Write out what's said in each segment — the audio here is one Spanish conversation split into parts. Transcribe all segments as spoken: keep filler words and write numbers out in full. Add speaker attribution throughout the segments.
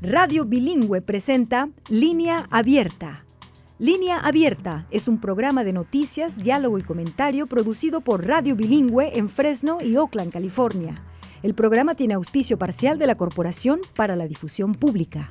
Speaker 1: Radio Bilingüe presenta Línea Abierta. Línea Abierta es un programa de noticias, diálogo y comentario producido por Radio Bilingüe en Fresno y Oakland, California. El programa tiene auspicio parcial de la Corporación para la Difusión Pública.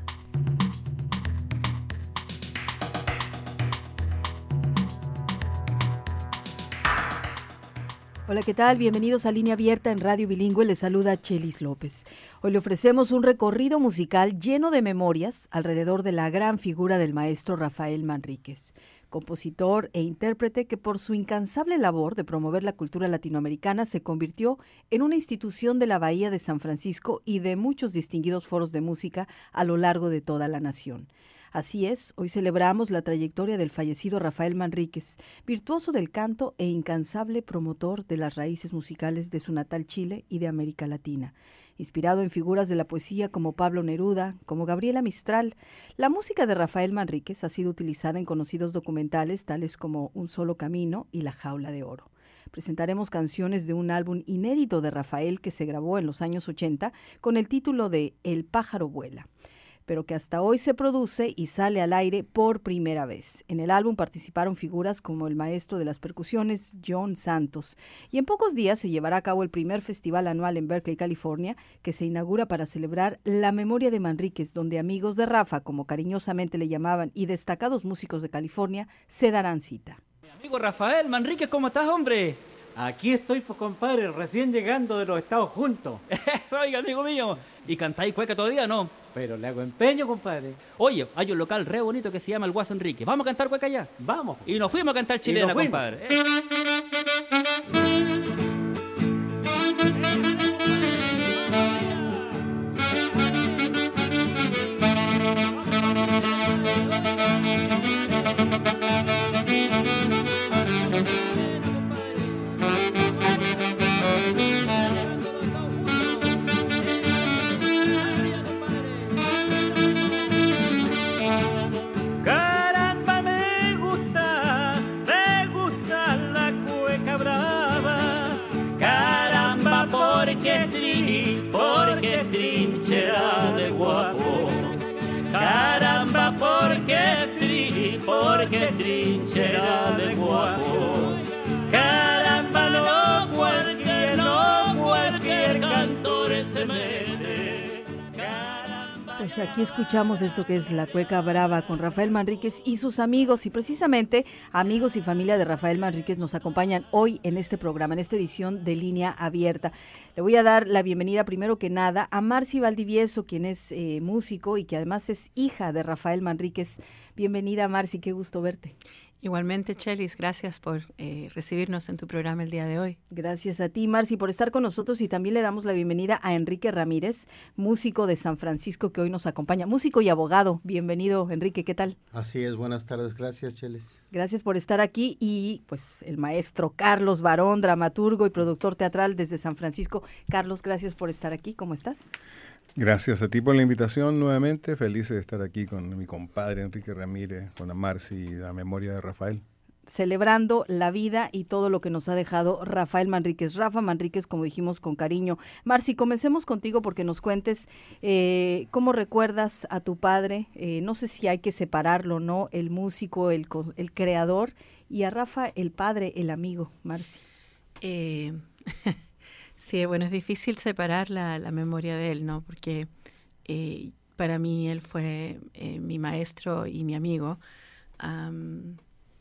Speaker 2: Hola, ¿qué tal? Bienvenidos a Línea Abierta en Radio Bilingüe. Les saluda Chelis López. Hoy le ofrecemos un recorrido musical lleno de memorias alrededor de la gran figura del maestro Rafael Manríquez, compositor e intérprete que por su incansable labor de promover la cultura latinoamericana se convirtió en una institución de la Bahía de San Francisco y de muchos distinguidos foros de música a lo largo de toda la nación. Así es, hoy celebramos la trayectoria del fallecido Rafael Manríquez, virtuoso del canto e incansable promotor de las raíces musicales de su natal Chile y de América Latina. Inspirado en figuras de la poesía como Pablo Neruda, como Gabriela Mistral, la música de Rafael Manríquez ha sido utilizada en conocidos documentales tales como Un Solo Camino y La Jaula de Oro. Presentaremos canciones de un álbum inédito de Rafael que se grabó en los años ochenta con el título de El pájaro vuela, pero que hasta hoy se produce y sale al aire por primera vez. En el álbum participaron figuras como el maestro de las percusiones, John Santos, y en pocos días se llevará a cabo el primer festival anual en Berkeley, California, que se inaugura para celebrar la memoria de Manríquez, donde amigos de Rafa, como cariñosamente le llamaban, y destacados músicos de California, se darán cita.
Speaker 3: Mi amigo Rafael Manríquez, ¿cómo estás, hombre?
Speaker 4: Aquí estoy, pues, compadre, recién llegando de los Estados Juntos.
Speaker 3: Oiga, amigo mío, ¿y cantáis cueca todavía no?
Speaker 4: Pero le hago empeño, compadre.
Speaker 3: Oye, hay un local re bonito que se llama el Guaso Enrique. ¿Vamos a cantar cueca allá?
Speaker 4: Vamos.
Speaker 3: Y nos fuimos a cantar chilena, compadre.
Speaker 5: Porque trinchera de guapo, caramba, porque es tri, porque trinchera de guapo, caramba, no cualquier, no cualquier cantor se mete, caramba.
Speaker 2: Pues aquí escuchamos esto que es la cueca brava con Rafael Manríquez y sus amigos, y precisamente amigos y familia de Rafael Manríquez nos acompañan hoy en este programa, en esta edición de Línea Abierta. Le voy a dar la bienvenida primero que nada a Marcy Valdivieso, quien es eh, músico y que además es hija de Rafael Manríquez. Bienvenida, Marcy, qué gusto verte.
Speaker 6: Igualmente, Chelis, gracias por eh, recibirnos en tu programa el día de hoy.
Speaker 2: Gracias a ti, Marcy, por estar con nosotros, y también le damos la bienvenida a Enrique Ramírez, músico de San Francisco que hoy nos acompaña, músico y abogado. Bienvenido, Enrique, ¿qué tal?
Speaker 7: Así es, buenas tardes, gracias, Chelis.
Speaker 2: Gracias por estar aquí, y pues el maestro Carlos Barón, dramaturgo y productor teatral desde San Francisco. Carlos, gracias por estar aquí, ¿cómo estás?
Speaker 8: Gracias a ti por la invitación nuevamente, feliz de estar aquí con mi compadre Enrique Ramírez, con la Marcy y la memoria de Rafael.
Speaker 2: Celebrando la vida y todo lo que nos ha dejado Rafael Manríquez. Rafa Manríquez, como dijimos, con cariño. Marcy, comencemos contigo porque nos cuentes eh, cómo recuerdas a tu padre. Eh, no sé si hay que separarlo, ¿no? El músico, el, el creador, y a Rafa, el padre, el amigo. Marcy.
Speaker 6: Eh, sí, bueno, es difícil separar la, la memoria de él, ¿no? Porque eh, para mí él fue eh, mi maestro y mi amigo. Um,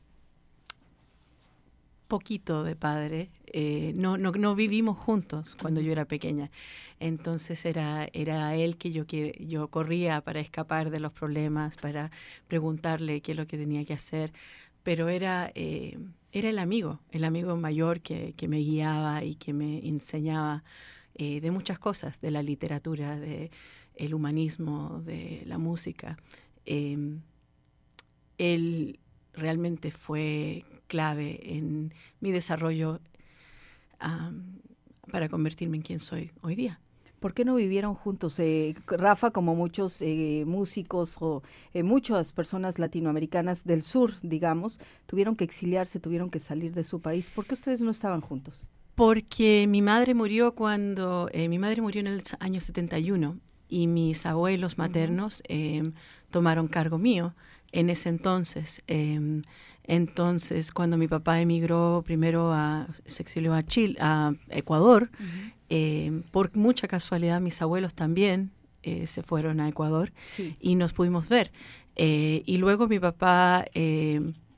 Speaker 6: poquito de padre, eh, no, no, no vivimos juntos cuando yo era pequeña, entonces era, era él que yo, que yo corría para escapar de los problemas, para preguntarle qué es lo que tenía que hacer, pero era, eh, era el amigo, el amigo mayor que, que me guiaba y que me enseñaba eh, de muchas cosas, de la literatura, de el humanismo, de la música. Eh, él realmente fue clave en mi desarrollo um, para convertirme en quien soy hoy día.
Speaker 2: ¿Por qué no vivieron juntos? Eh, Rafa, como muchos eh, músicos o eh, muchas personas latinoamericanas del sur, digamos, tuvieron que exiliarse, tuvieron que salir de su país. ¿Por qué ustedes no estaban juntos?
Speaker 6: Porque mi madre murió cuando, eh, mi madre murió en el año setenta y uno y mis abuelos maternos eh, tomaron cargo mío en ese entonces. Eh, entonces, cuando mi papá emigró primero a, se exilió a Chile, a Ecuador, uh-huh. eh, por mucha casualidad mis abuelos también eh, se fueron a Ecuador sí. y nos pudimos ver. Eh, y luego mi papá eh,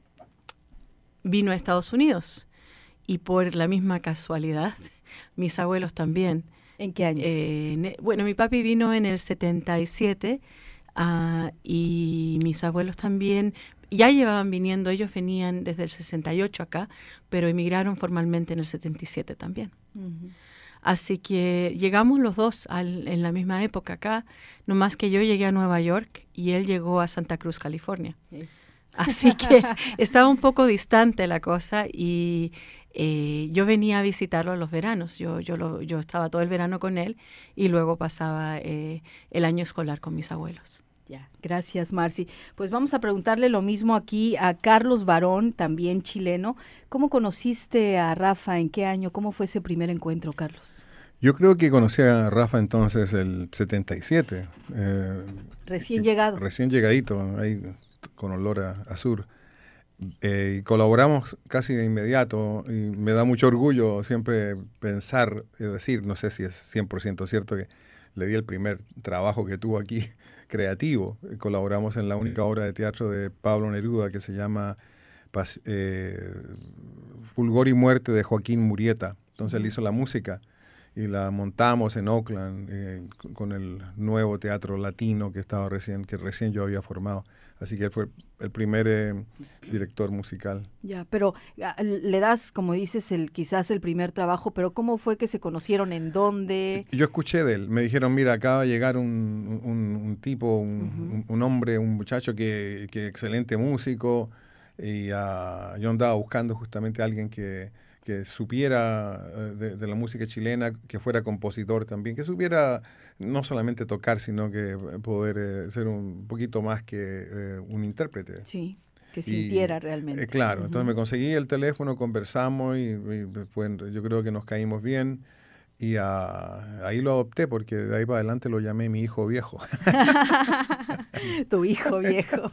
Speaker 6: vino a Estados Unidos y por la misma casualidad mis abuelos también.
Speaker 2: ¿En qué año?
Speaker 6: Eh, bueno, mi papi vino en el setenta y siete uh, y mis abuelos también ya llevaban viniendo, ellos venían desde el sesenta y ocho acá, pero emigraron formalmente en el setenta y siete también. Uh-huh. Así que llegamos los dos al, en la misma época acá, nomás que yo llegué a Nueva York y él llegó a Santa Cruz, California. Yes. Así que estaba un poco distante la cosa y eh, yo venía a visitarlo en los veranos. Yo, yo, lo, yo estaba todo el verano con él y luego pasaba eh, el año escolar con mis abuelos.
Speaker 2: Ya, gracias, Marcy. Pues vamos a preguntarle lo mismo aquí a Carlos Barón, también chileno. ¿Cómo conociste a Rafa? ¿En qué año? ¿Cómo fue ese primer encuentro, Carlos?
Speaker 8: Yo creo que conocí a Rafa entonces el setenta y siete. Eh,
Speaker 2: recién llegado.
Speaker 8: Recién llegadito, ahí con olor a, a sur. Eh, y colaboramos casi de inmediato y me da mucho orgullo siempre pensar, es decir, no sé si es cien por ciento cierto que le di el primer trabajo que tuvo aquí creativo. Colaboramos en la única obra de teatro de Pablo Neruda que se llama Pas, eh, Fulgor y Muerte de Joaquín Murieta. Entonces él hizo la música y la montamos en Oakland eh, con el nuevo teatro latino que estaba recién, que recién yo había formado. Así que él fue el primer eh, director musical.
Speaker 2: Ya, pero le das, como dices, el quizás el primer trabajo, pero ¿cómo fue que se conocieron? ¿En dónde?
Speaker 8: Yo escuché de él. Me dijeron, mira, acaba de llegar un, un, un tipo, un, uh-huh. un, un hombre, un muchacho que, que excelente músico. Y uh, yo andaba buscando justamente a alguien que, que supiera uh, de, de la música chilena, que fuera compositor también, que supiera no solamente tocar, sino que poder eh, ser un poquito más que eh, un intérprete.
Speaker 2: Sí, que sintiera
Speaker 8: y,
Speaker 2: realmente.
Speaker 8: Eh, claro,
Speaker 2: uh-huh.
Speaker 8: entonces me conseguí el teléfono, conversamos y, y pues, yo creo que nos caímos bien. Y uh, ahí lo adopté porque de ahí para adelante lo llamé mi hijo viejo.
Speaker 2: Tu hijo viejo.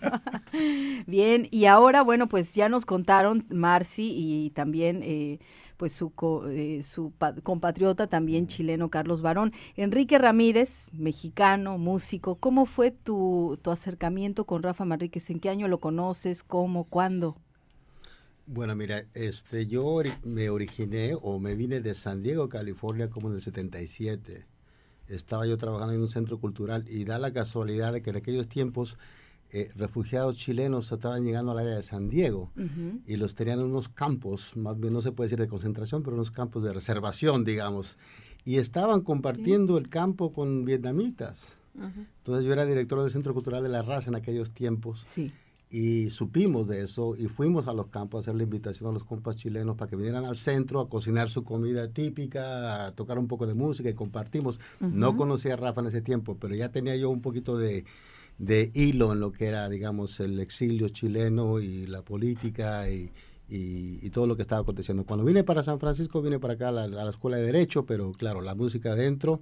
Speaker 2: Bien, y ahora, bueno, pues ya nos contaron Marcy y también eh, pues su, co, eh, su pa- compatriota también chileno Carlos Barón. Enrique Ramírez, mexicano, músico, ¿cómo fue tu, tu acercamiento con Rafa Manríquez? ¿En qué año lo conoces? ¿Cómo? ¿Cuándo?
Speaker 7: Bueno, mira, este, yo ori- me originé o me vine de San Diego, California, como en el setenta y siete. Estaba yo trabajando en un centro cultural y da la casualidad de que en aquellos tiempos eh, refugiados chilenos estaban llegando al área de San Diego uh-huh. y los tenían en unos campos, más bien no se puede decir de concentración, pero unos campos de reservación, digamos. Y estaban compartiendo sí. el campo con vietnamitas. Uh-huh. Entonces yo era director del Centro Cultural de la Raza en aquellos tiempos.
Speaker 2: Sí.
Speaker 7: Y supimos de eso y fuimos a los campos a hacer la invitación a los compas chilenos para que vinieran al centro a cocinar su comida típica, a tocar un poco de música y compartimos. Uh-huh. No conocía a Rafa en ese tiempo, pero ya tenía yo un poquito de, de hilo en lo que era, digamos, el exilio chileno y la política y, y, y todo lo que estaba aconteciendo. Cuando vine para San Francisco, vine para acá a la, a la Escuela de Derecho, pero claro, la música adentro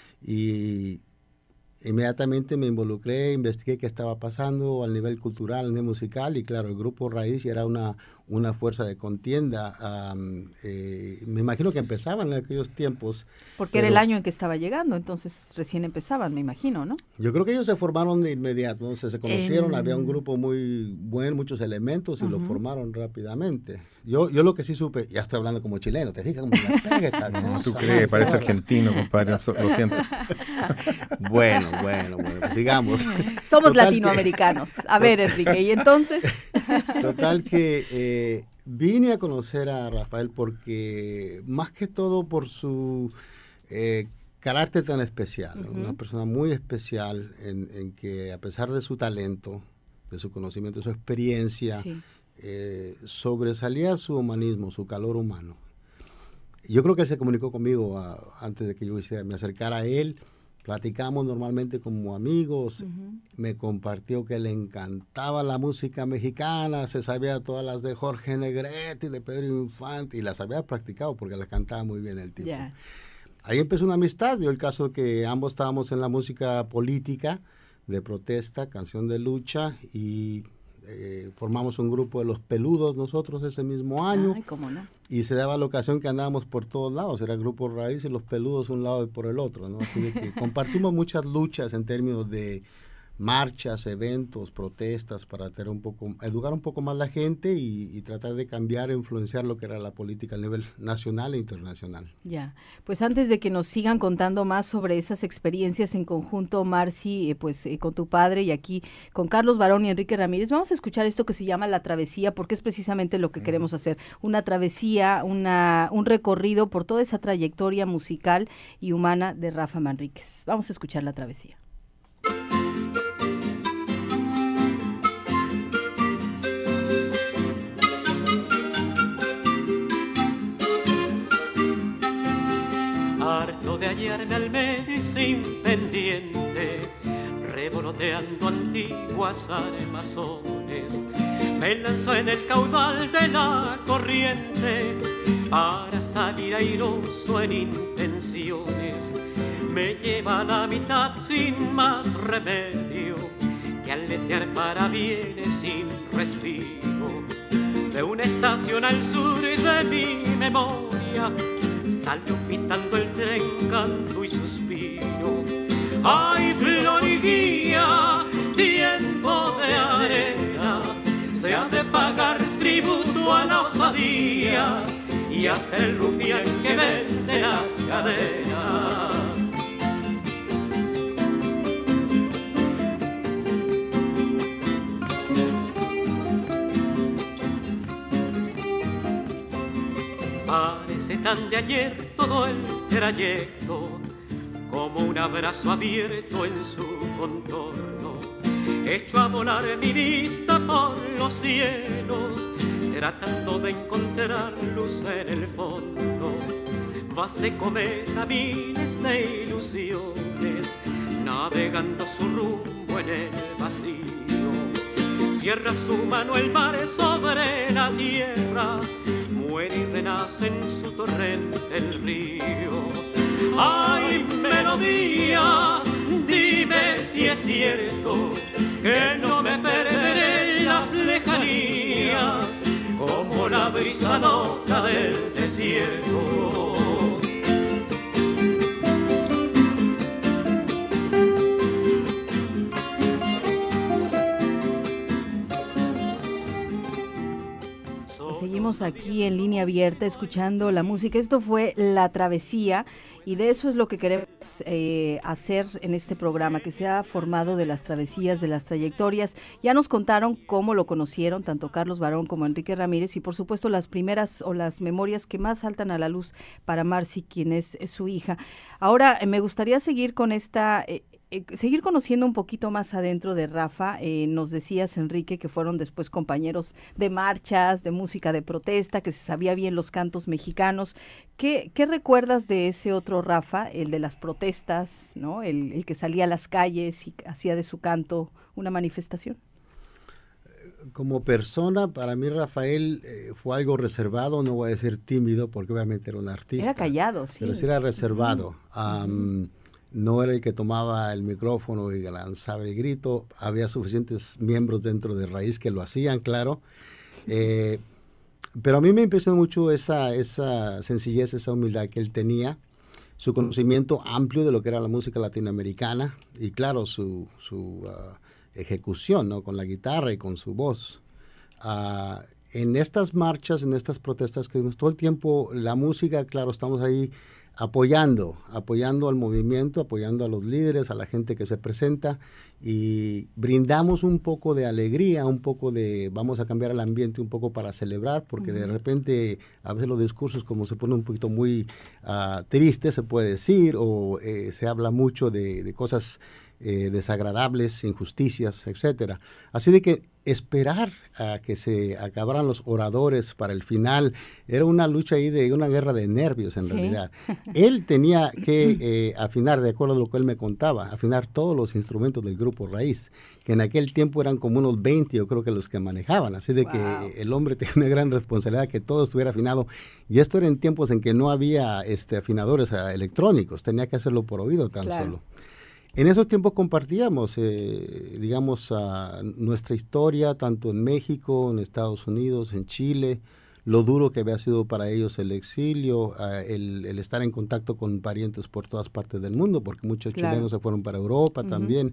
Speaker 7: y... Inmediatamente me involucré, investigué qué estaba pasando al nivel cultural, al nivel musical, y claro, el Grupo Raíz era una, una fuerza de contienda. Um, eh, me imagino que empezaban en aquellos tiempos.
Speaker 2: Porque pero, era el año en que estaba llegando, entonces recién empezaban, me imagino, ¿no?
Speaker 7: Yo creo que ellos se formaron de inmediato, entonces se conocieron, eh, había un grupo muy bueno, muchos elementos, y uh-huh. lo formaron rápidamente. Yo, yo lo que sí supe, ya estoy hablando como chileno, te fijas como la pega esta cosa.
Speaker 8: No, tú crees, parece argentino, compadre, lo siento.
Speaker 7: Bueno, bueno, bueno, pues sigamos.
Speaker 2: Somos Total latinoamericanos. Que... A ver, Enrique, ¿y entonces?
Speaker 7: Total que eh, vine a conocer a Rafael porque, más que todo por su eh, carácter tan especial, uh-huh. una persona muy especial en, en que a pesar de su talento, de su conocimiento, de su experiencia, sí. eh, sobresalía su humanismo, su calor humano. Yo creo que él se comunicó conmigo a, antes de que yo me acercara a él. Platicamos normalmente como amigos, uh-huh. me compartió que le encantaba la música mexicana, se sabía todas las de Jorge Negrete y de Pedro Infante, y las había practicado porque las cantaba muy bien el tipo. Yeah. ahí empezó una amistad, dio el caso que ambos estábamos en la música política, de protesta, canción de lucha, y eh, formamos un grupo de Los Peludos nosotros ese mismo año.
Speaker 2: Ay, cómo no.
Speaker 7: Y se daba la ocasión que andábamos por todos lados, era el grupo Raíz y Los Peludos un lado y por el otro, ¿no? Así de que compartimos muchas luchas en términos de marchas, eventos, protestas, para tener un poco, educar un poco más la gente y, y tratar de cambiar e influenciar lo que era la política a nivel nacional e internacional.
Speaker 2: Ya, pues antes de que nos sigan contando más sobre esas experiencias en conjunto, Marci, eh, pues eh, con tu padre y aquí con Carlos Barón y Enrique Ramírez, vamos a escuchar esto que se llama La Travesía, porque es precisamente lo que queremos hacer, una travesía, una, un recorrido por toda esa trayectoria musical y humana de Rafa Manríquez. Vamos a escuchar La Travesía.
Speaker 5: Harto de hallarme al medio y sin pendiente, revoloteando antiguas armazones, me lanzó en el caudal de la corriente para salir airoso en intenciones. Me lleva a la mitad sin más remedio que aletear para bienes sin respiro. De una estación al sur de mi memoria salió pitando el tren, canto y suspiro. ¡Ay, flor y guía, tiempo de arena! Se ha de pagar tributo a la osadía y hasta el rufián que vende las cadenas. Parece tan de ayer todo el trayecto, como un abrazo abierto en su contorno. Echo a volar mi vista por los cielos, tratando de encontrar luz en el fondo. Vase cometa miles de ilusiones, navegando su rumbo en el vacío. Cierra su mano el mar sobre la tierra, muere y renace en su torrente el río. ¡Ay, melodía! Dime si es cierto que no me perderé en las lejanías, como la brisa loca del desierto.
Speaker 2: Seguimos aquí en Línea Abierta escuchando la música. Esto fue La Travesía y de eso es lo que queremos eh, hacer en este programa, que se ha formado de las travesías, de las trayectorias. Ya nos contaron cómo lo conocieron, tanto Carlos Barón como Enrique Ramírez, y por supuesto las primeras o las memorias que más saltan a la luz para Marci, quien es, es su hija. Ahora eh, me gustaría seguir con esta... Eh, Eh, seguir conociendo un poquito más adentro de Rafa. Eh, nos decías, Enrique, que fueron después compañeros de marchas, de música de protesta, que se sabía bien los cantos mexicanos. ¿Qué, qué recuerdas de ese otro Rafa, el de las protestas, ¿no? El, el que salía a las calles y hacía de su canto una manifestación?
Speaker 7: Como persona, para mí Rafael eh, fue algo reservado, no voy a decir tímido, porque obviamente era un artista.
Speaker 2: Era callado, sí.
Speaker 7: Pero sí era reservado.
Speaker 2: Uh-huh.
Speaker 7: Um, uh-huh. No era el que tomaba el micrófono y lanzaba el grito. Había suficientes miembros dentro de Raíz que lo hacían, claro. Eh, pero a mí me impresionó mucho esa, esa sencillez, esa humildad que él tenía, su conocimiento amplio de lo que era la música latinoamericana y, claro, su, su uh, ejecución, ¿no? Con la guitarra y con su voz. Uh, en estas marchas, en estas protestas que todo el tiempo, la música, claro, estamos ahí apoyando, apoyando al movimiento, apoyando a los líderes, a la gente que se presenta y brindamos un poco de alegría, un poco de, vamos a cambiar el ambiente un poco para celebrar, porque uh-huh. de repente a veces los discursos como se ponen un poquito muy uh, tristes, se puede decir, o eh, se habla mucho de, de cosas eh, desagradables, injusticias, etcétera. Así de que esperar a que se acabaran los oradores para el final era una lucha ahí de una guerra de nervios en sí. realidad. Él tenía que eh, afinar, de acuerdo a lo que él me contaba, afinar todos los instrumentos del grupo Raíz, que en aquel tiempo eran como unos veinte, yo creo que los que manejaban. Así de wow. que el hombre tenía una gran responsabilidad que todo estuviera afinado. Y esto era en tiempos en que no había este, afinadores uh, electrónicos, tenía que hacerlo por oído tan claro. solo. En esos tiempos compartíamos, eh, digamos, uh, nuestra historia, tanto en México, en Estados Unidos, en Chile, lo duro que había sido para ellos el exilio, uh, el, el estar en contacto con parientes por todas partes del mundo, porque muchos claro. chilenos se fueron para Europa uh-huh. también.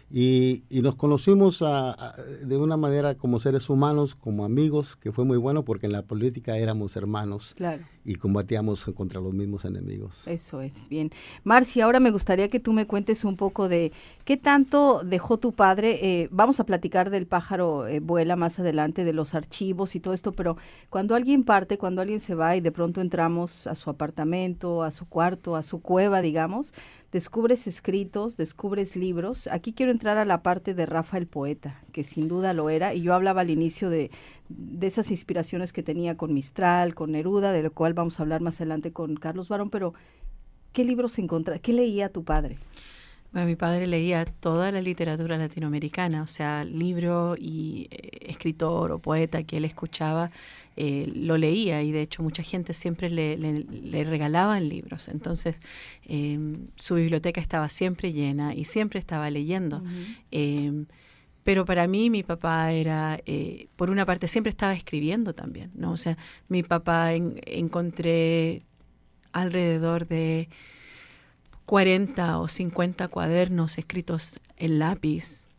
Speaker 7: Y, y nos conocimos a, a, de una manera como seres humanos, como amigos, que fue muy bueno porque en la política éramos hermanos
Speaker 2: claro.
Speaker 7: y combatíamos contra los mismos enemigos.
Speaker 2: Eso es, bien. Marci, ahora me gustaría que tú me cuentes un poco de qué tanto dejó tu padre. Eh, vamos a platicar del pájaro eh, vuela más adelante, de los archivos y todo esto, pero cuando alguien parte, cuando alguien se va y de pronto entramos a su apartamento, a su cuarto, a su cueva, digamos, descubres escritos, descubres libros. Aquí quiero entrar a la parte de Rafa el poeta, que sin duda lo era, y yo hablaba al inicio de, de esas inspiraciones que tenía con Mistral, con Neruda, de lo cual vamos a hablar más adelante con Carlos Barón, pero ¿qué libros encontraste? ¿Qué leía tu padre?
Speaker 6: Bueno, mi padre leía toda la literatura latinoamericana, o sea, libro y eh, escritor o poeta que él escuchaba, eh, lo leía, y de hecho mucha gente siempre le, le, le regalaban libros. Entonces eh, su biblioteca estaba siempre llena y siempre estaba leyendo. Uh-huh. eh, pero para mí mi papá era, eh, por una parte siempre estaba escribiendo también, ¿no? O sea, mi papá en, encontré alrededor de cuarenta o cincuenta cuadernos escritos en lápiz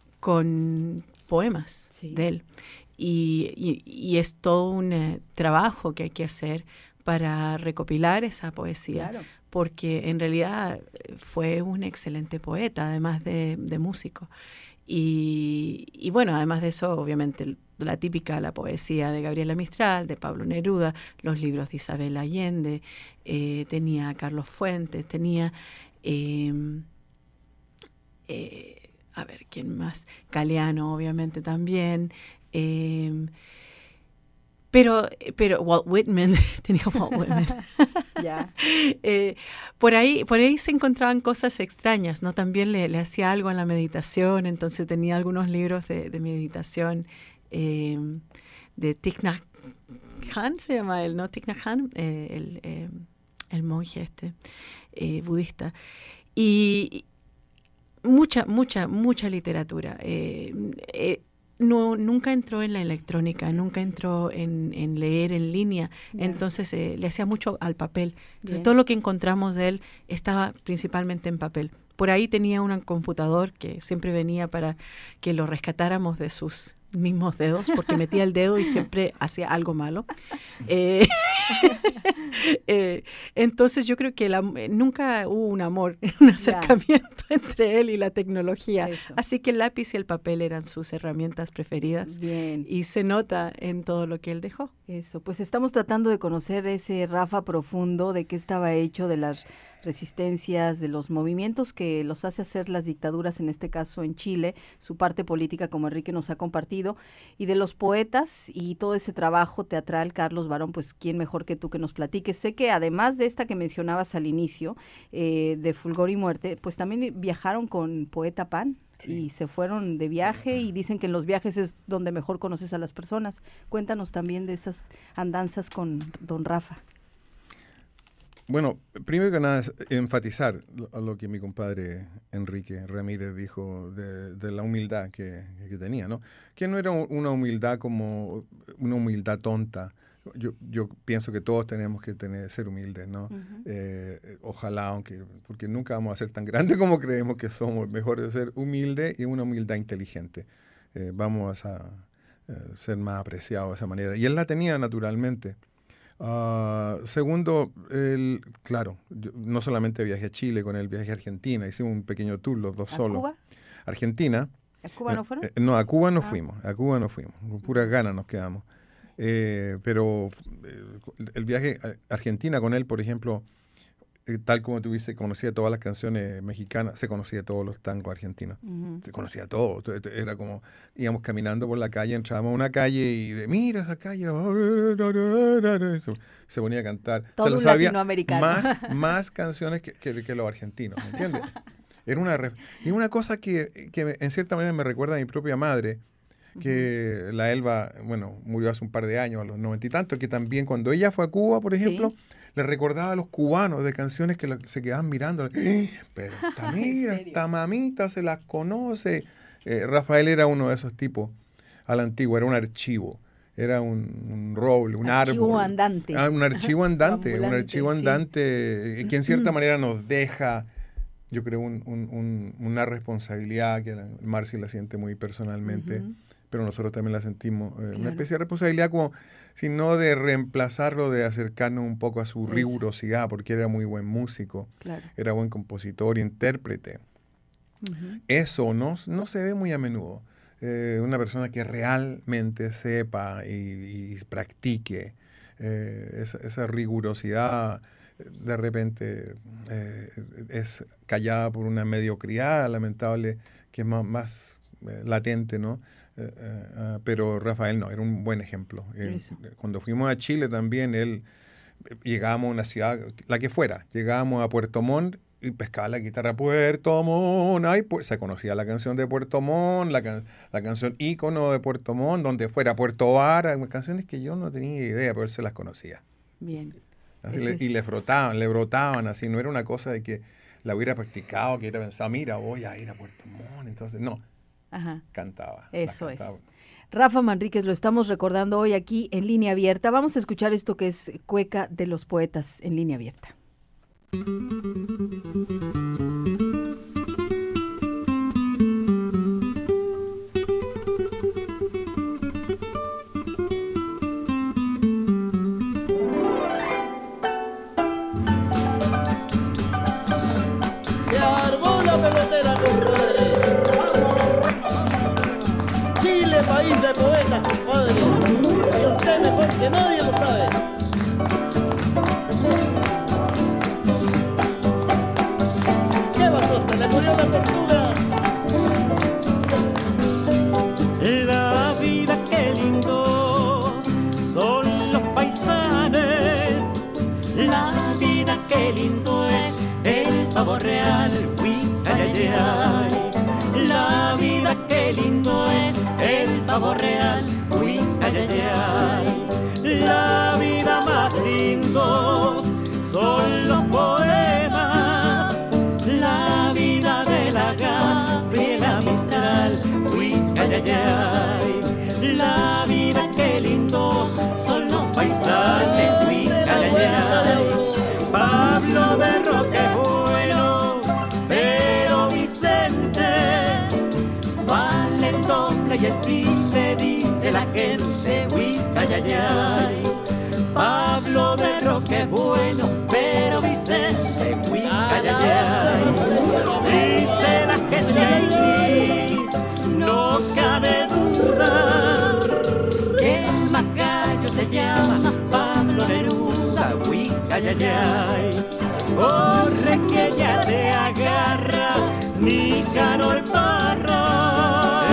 Speaker 6: con poemas sí. de él. Y, y, y es todo un eh, trabajo que hay que hacer para recopilar esa poesía, claro. porque en realidad fue un excelente poeta, además de, de músico. Y, y bueno, además de eso, obviamente, la típica, la poesía de Gabriela Mistral, de Pablo Neruda, los libros de Isabel Allende, eh, tenía a Carlos Fuentes, tenía, eh, eh, a ver, ¿quién más? Galeano, obviamente, también. Eh, pero, pero Walt Whitman, tenía Walt Whitman.
Speaker 2: yeah.
Speaker 6: eh, por ahí, por ahí se encontraban cosas extrañas, ¿no? También le, le hacía algo en la meditación, entonces tenía algunos libros de, de meditación eh, de Thich Nhat Hanh, se llama él, ¿no? Thich Nhat Hanh, eh, el, eh, el monje este eh, budista. Y mucha, mucha, mucha literatura. Eh, eh, No, nunca entró en la electrónica, nunca entró en, en leer en línea, Bien. entonces eh, le hacía mucho al papel. Entonces Bien. todo lo que encontramos de él estaba principalmente en papel. Por ahí tenía un computador que siempre venía para que lo rescatáramos de sus mismos dedos, porque metía el dedo y siempre hacía algo malo. Eh, eh, entonces yo creo que la, nunca hubo un amor, un acercamiento ya. entre él y la tecnología. Eso. Así que el lápiz y el papel eran sus herramientas preferidas.
Speaker 2: Bien.
Speaker 6: Y se nota en todo lo que él dejó.
Speaker 2: Eso, pues estamos tratando de conocer ese Rafa profundo, de qué estaba hecho, de las resistencias, de los movimientos que los hace hacer las dictaduras, en este caso en Chile, su parte política, como Enrique nos ha compartido, y de los poetas y todo ese trabajo teatral. Carlos Barón, pues quién mejor que tú que nos platiques. Sé que además de esta que mencionabas al inicio, eh, de Fulgor y Muerte, pues también viajaron con Poeta Pan. Sí. Y se fueron de viaje y dicen que en los viajes es donde mejor conoces a las personas. Cuéntanos también de esas andanzas con don Rafa.
Speaker 8: Bueno, primero que nada es enfatizar lo, lo que mi compadre Enrique Ramírez dijo de, de la humildad que, que tenía, ¿no? Que no era una humildad como una humildad tonta. Yo, yo pienso que todos tenemos que tener, ser humildes, ¿no? Uh-huh. eh, ojalá, aunque, porque nunca vamos a ser tan grandes como creemos que somos. Mejor es ser humilde y una humildad inteligente. Eh, vamos a eh, ser más apreciados de esa manera. Y él la tenía naturalmente. Uh, segundo, él, claro, yo no solamente viajé a Chile con él, viajé a Argentina, hicimos un pequeño tour los dos
Speaker 2: ¿A
Speaker 8: solos.
Speaker 2: Cuba?
Speaker 8: Argentina.
Speaker 2: ¿A Cuba no fueron?
Speaker 8: Eh, no, a Cuba no
Speaker 2: ah.
Speaker 8: fuimos, a Cuba no fuimos, con puras ganas nos quedamos. Eh, pero eh, el viaje a Argentina con él, por ejemplo, eh, tal como tú dices, conocía todas las canciones mexicanas, se conocía todos los tangos argentinos, uh-huh. se conocía todo. Era como, íbamos caminando por la calle, entrábamos a una calle y de, mira esa calle, se ponía a cantar.
Speaker 2: Todo
Speaker 8: se
Speaker 2: un
Speaker 8: sabía
Speaker 2: latinoamericano.
Speaker 8: Más, más canciones que, que, que los argentinos, ¿me entiendes? Era una, y una cosa que, que en cierta manera me recuerda a mi propia madre, que uh-huh. la Elba, bueno, murió hace un par de años, a los noventa y tantos, que también cuando ella fue a Cuba, por ejemplo, ¿sí? le recordaba a los cubanos de canciones que la, se quedaban mirando. ¡Eh! Pero esta mira, esta mamita se las conoce. Eh, Rafael era uno de esos tipos a la antigua, era un archivo, era un, un roble, un
Speaker 2: archivo
Speaker 8: árbol.
Speaker 2: Andante.
Speaker 8: Ah, un archivo andante. un archivo
Speaker 2: sí.
Speaker 8: andante que en cierta manera nos deja, yo creo, un, un, un, una responsabilidad que la, Marci la siente muy personalmente. Uh-huh. Pero nosotros también la sentimos, eh, claro. una especie de responsabilidad como, si no de reemplazarlo, de acercarnos un poco a su Eso. rigurosidad, porque era muy buen músico, claro. era buen compositor, intérprete. Uh-huh. Eso no, no se ve muy a menudo. Eh, una persona que realmente sepa y, y practique eh, esa, esa rigurosidad, de repente eh, es callada por una mediocridad lamentable que es más, más eh, latente, ¿no? Uh, uh, uh, pero Rafael no, era un buen ejemplo. Él, cuando fuimos a Chile también, él llegábamos a una ciudad, la que fuera, llegábamos a Puerto Montt y pescaba la guitarra Puerto Montt, ay, pues se conocía la canción de Puerto Montt, la, can, la canción ícono de Puerto Montt, donde fuera Puerto Vara, canciones que yo no tenía idea, pero él se las conocía.
Speaker 2: Bien.
Speaker 8: Así le, es... Y le frotaban, le brotaban así, no era una cosa de que la hubiera practicado, que hubiera pensado, mira, voy a ir a Puerto Montt, entonces no. Ajá. Cantaba.
Speaker 2: Eso
Speaker 8: cantaba.
Speaker 2: es. Rafa Manríquez, lo estamos recordando hoy aquí en Línea Abierta. Vamos a escuchar esto que es Cueca de los Poetas en Línea Abierta.
Speaker 9: Se armó la pelotera, compadre. Chile, país de poetas, compadre. Y usted mejor que nadie lo sabe. ¿Qué pasó? ¿Se le murió la tortuga?
Speaker 5: La vida, qué lindos son los paisanes. La vida, qué lindo es el pavo real. Uy, ay, ay, ay. La vida, qué lindo es el pavo real. Uy, ay, ay, ay. La vida, más lindos son los poemas. La vida de la Gabriela Mistral. Uy, ay, ay, ay. La vida, qué lindos son los paisajes. Uy, ay, ay, ay. Pablo de Roque bueno, pero Vicente vale el doble y el triple, dice la gente. Uy, ay, ay, ay. Pablo de Roque bueno, pero Vicente, uy, ay, ay, ay. Dice la gente y sí, no cabe duda que el magallo se llama Pablo Neruda. Uy, ay, ay, ay. Corre que ya te agarra Nicanor Parra.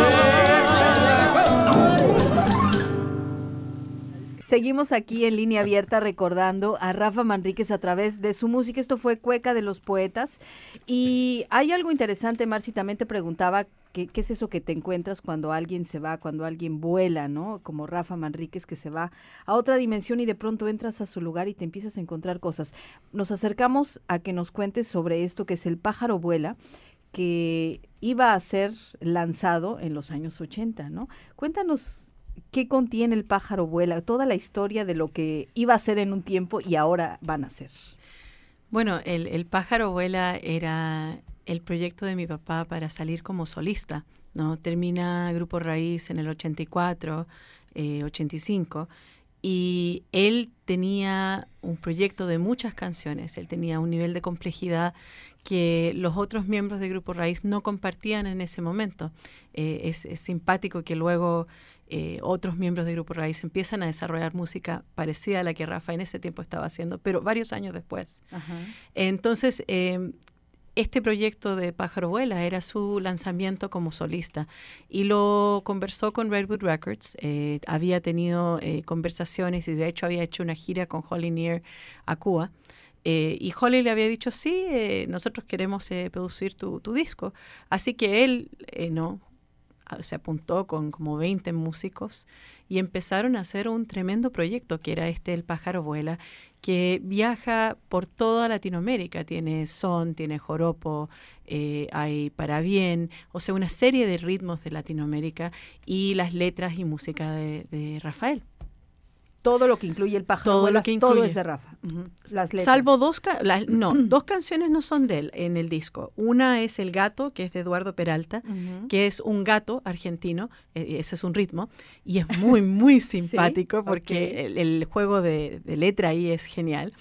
Speaker 2: Seguimos aquí en Línea Abierta recordando a Rafa Manríquez a través de su música. Esto fue Cueca de los Poetas. Y hay algo interesante, Marci, también te preguntaba qué, qué es eso que te encuentras cuando alguien se va, cuando alguien vuela, ¿no? Como Rafa Manríquez, que se va a otra dimensión y de pronto entras a su lugar y te empiezas a encontrar cosas. Nos acercamos a que nos cuentes sobre esto que es El pájaro vuela, que iba a ser lanzado en los años ochenta, ¿no? Cuéntanos qué contiene El pájaro vuela, toda la historia de lo que iba a ser en un tiempo y ahora van a ser.
Speaker 6: Bueno, el, el pájaro vuela era el proyecto de mi papá para salir como solista, ¿no? Termina Grupo Raíz en el ochenta y cuatro, eh, ochenta y cinco, y él tenía un proyecto de muchas canciones, él tenía un nivel de complejidad que los otros miembros de Grupo Raíz no compartían en ese momento. Eh, es, es simpático que luego eh, otros miembros del Grupo Raíz empiezan a desarrollar música parecida a la que Rafa en ese tiempo estaba haciendo, pero varios años después. Ajá. Entonces, eh, este proyecto de Pájaro Vuela era su lanzamiento como solista y lo conversó con Redwood Records. Eh, había tenido eh, conversaciones y de hecho había hecho una gira con Holly Near a Cuba. Eh, y Holly le había dicho, sí, eh, nosotros queremos eh, producir tu, tu disco. Así que él eh, no se apuntó con como veinte músicos y empezaron a hacer un tremendo proyecto que era este El Pájaro Vuela, que viaja por toda Latinoamérica. Tiene son, tiene joropo, eh, hay parabién, o sea, una serie de ritmos de Latinoamérica y las letras y música de, de Rafael.
Speaker 2: Todo lo que incluye El Pájaro
Speaker 6: todo
Speaker 2: Vuela,
Speaker 6: lo que incluye.
Speaker 2: todo es de Rafa. Uh-huh. Las letras.
Speaker 6: Salvo dos, ca- la, no, dos canciones no son de él en el disco. Una es El Gato, que es de Eduardo Peralta, uh-huh. que es un gato argentino, eh, ese es un ritmo, y es muy, muy simpático ¿Sí? porque okay. el, el juego de, de letra ahí es genial.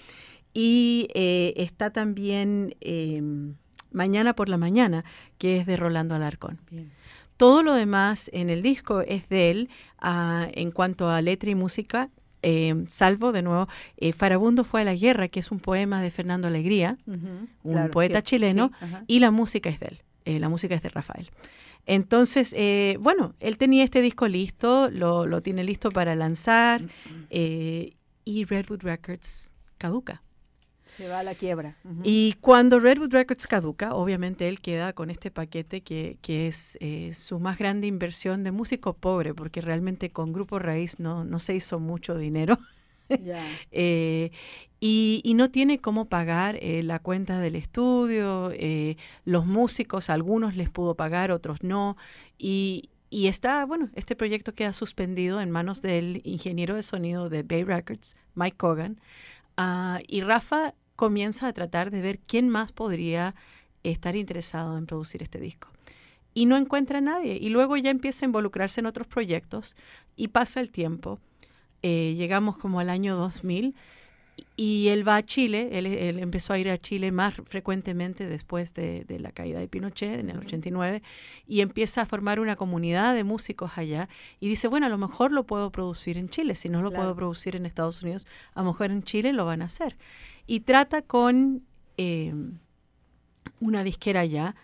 Speaker 6: Y eh, está también eh, Mañana por la Mañana, que es de Rolando Alarcón. Bien. Todo lo demás en el disco es de él, uh, en cuanto a letra y música. Eh, salvo, de nuevo, eh, Farabundo fue a la guerra, que es un poema de Fernando Alegría, uh-huh, un claro, poeta sí, chileno, sí, y la música es de él, eh, la música es de Rafael. Entonces, eh, bueno, él tenía este disco listo, lo, lo tiene listo para lanzar, uh-huh. eh, y Redwood Records caduca.
Speaker 2: Se va a la quiebra.
Speaker 6: Uh-huh. Y cuando Redwood Records caduca, obviamente él queda con este paquete que, que es eh, su más grande inversión de músico pobre, porque realmente con Grupo Raíz no, no se hizo mucho dinero. Yeah. eh, y, y no tiene cómo pagar eh, la cuenta del estudio, eh, los músicos, algunos les pudo pagar, otros no. Y, y está, bueno, este proyecto queda suspendido en manos del ingeniero de sonido de Bay Records, Mike Cogan. Uh, y Rafa comienza a tratar de ver quién más podría estar interesado en producir este disco. Y no encuentra a nadie. Y luego ya empieza a involucrarse en otros proyectos y pasa el tiempo. Eh, llegamos como al año dos mil y él va a Chile. Él, él empezó a ir a Chile más frecuentemente después de, de la caída de Pinochet en el ochenta y nueve y empieza a formar una comunidad de músicos allá y dice, bueno, a lo mejor lo puedo producir en Chile. Si no lo claro. puedo producir en Estados Unidos, a lo mejor en Chile lo van a hacer. Y trata con eh, una disquera allá.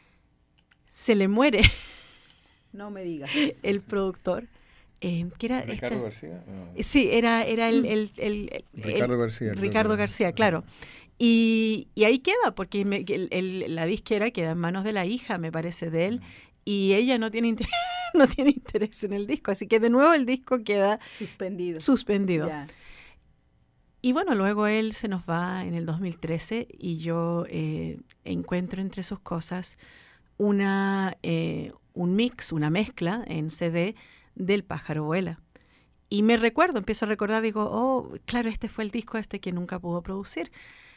Speaker 6: Se le muere.
Speaker 2: No me digas.
Speaker 6: El productor. Eh, que era
Speaker 8: Ricardo
Speaker 6: esta,
Speaker 8: García. No.
Speaker 6: Sí, era, era el, el, el, el
Speaker 8: Ricardo
Speaker 6: el,
Speaker 8: García.
Speaker 6: Ricardo García, claro. Y, y ahí queda, porque me, el, el, la disquera queda en manos de la hija, me parece, de él. Y ella no tiene interés, no tiene interés en el disco. Así que de nuevo el disco queda
Speaker 2: suspendido.
Speaker 6: suspendido.
Speaker 2: Yeah.
Speaker 6: Y bueno, luego él se nos va en el dos mil trece y yo eh, encuentro entre sus cosas una, eh, un mix, una mezcla en C D del Pájaro Vuela. Y me recuerdo, empiezo a recordar, digo, oh, claro, este fue el disco este que nunca pudo producir.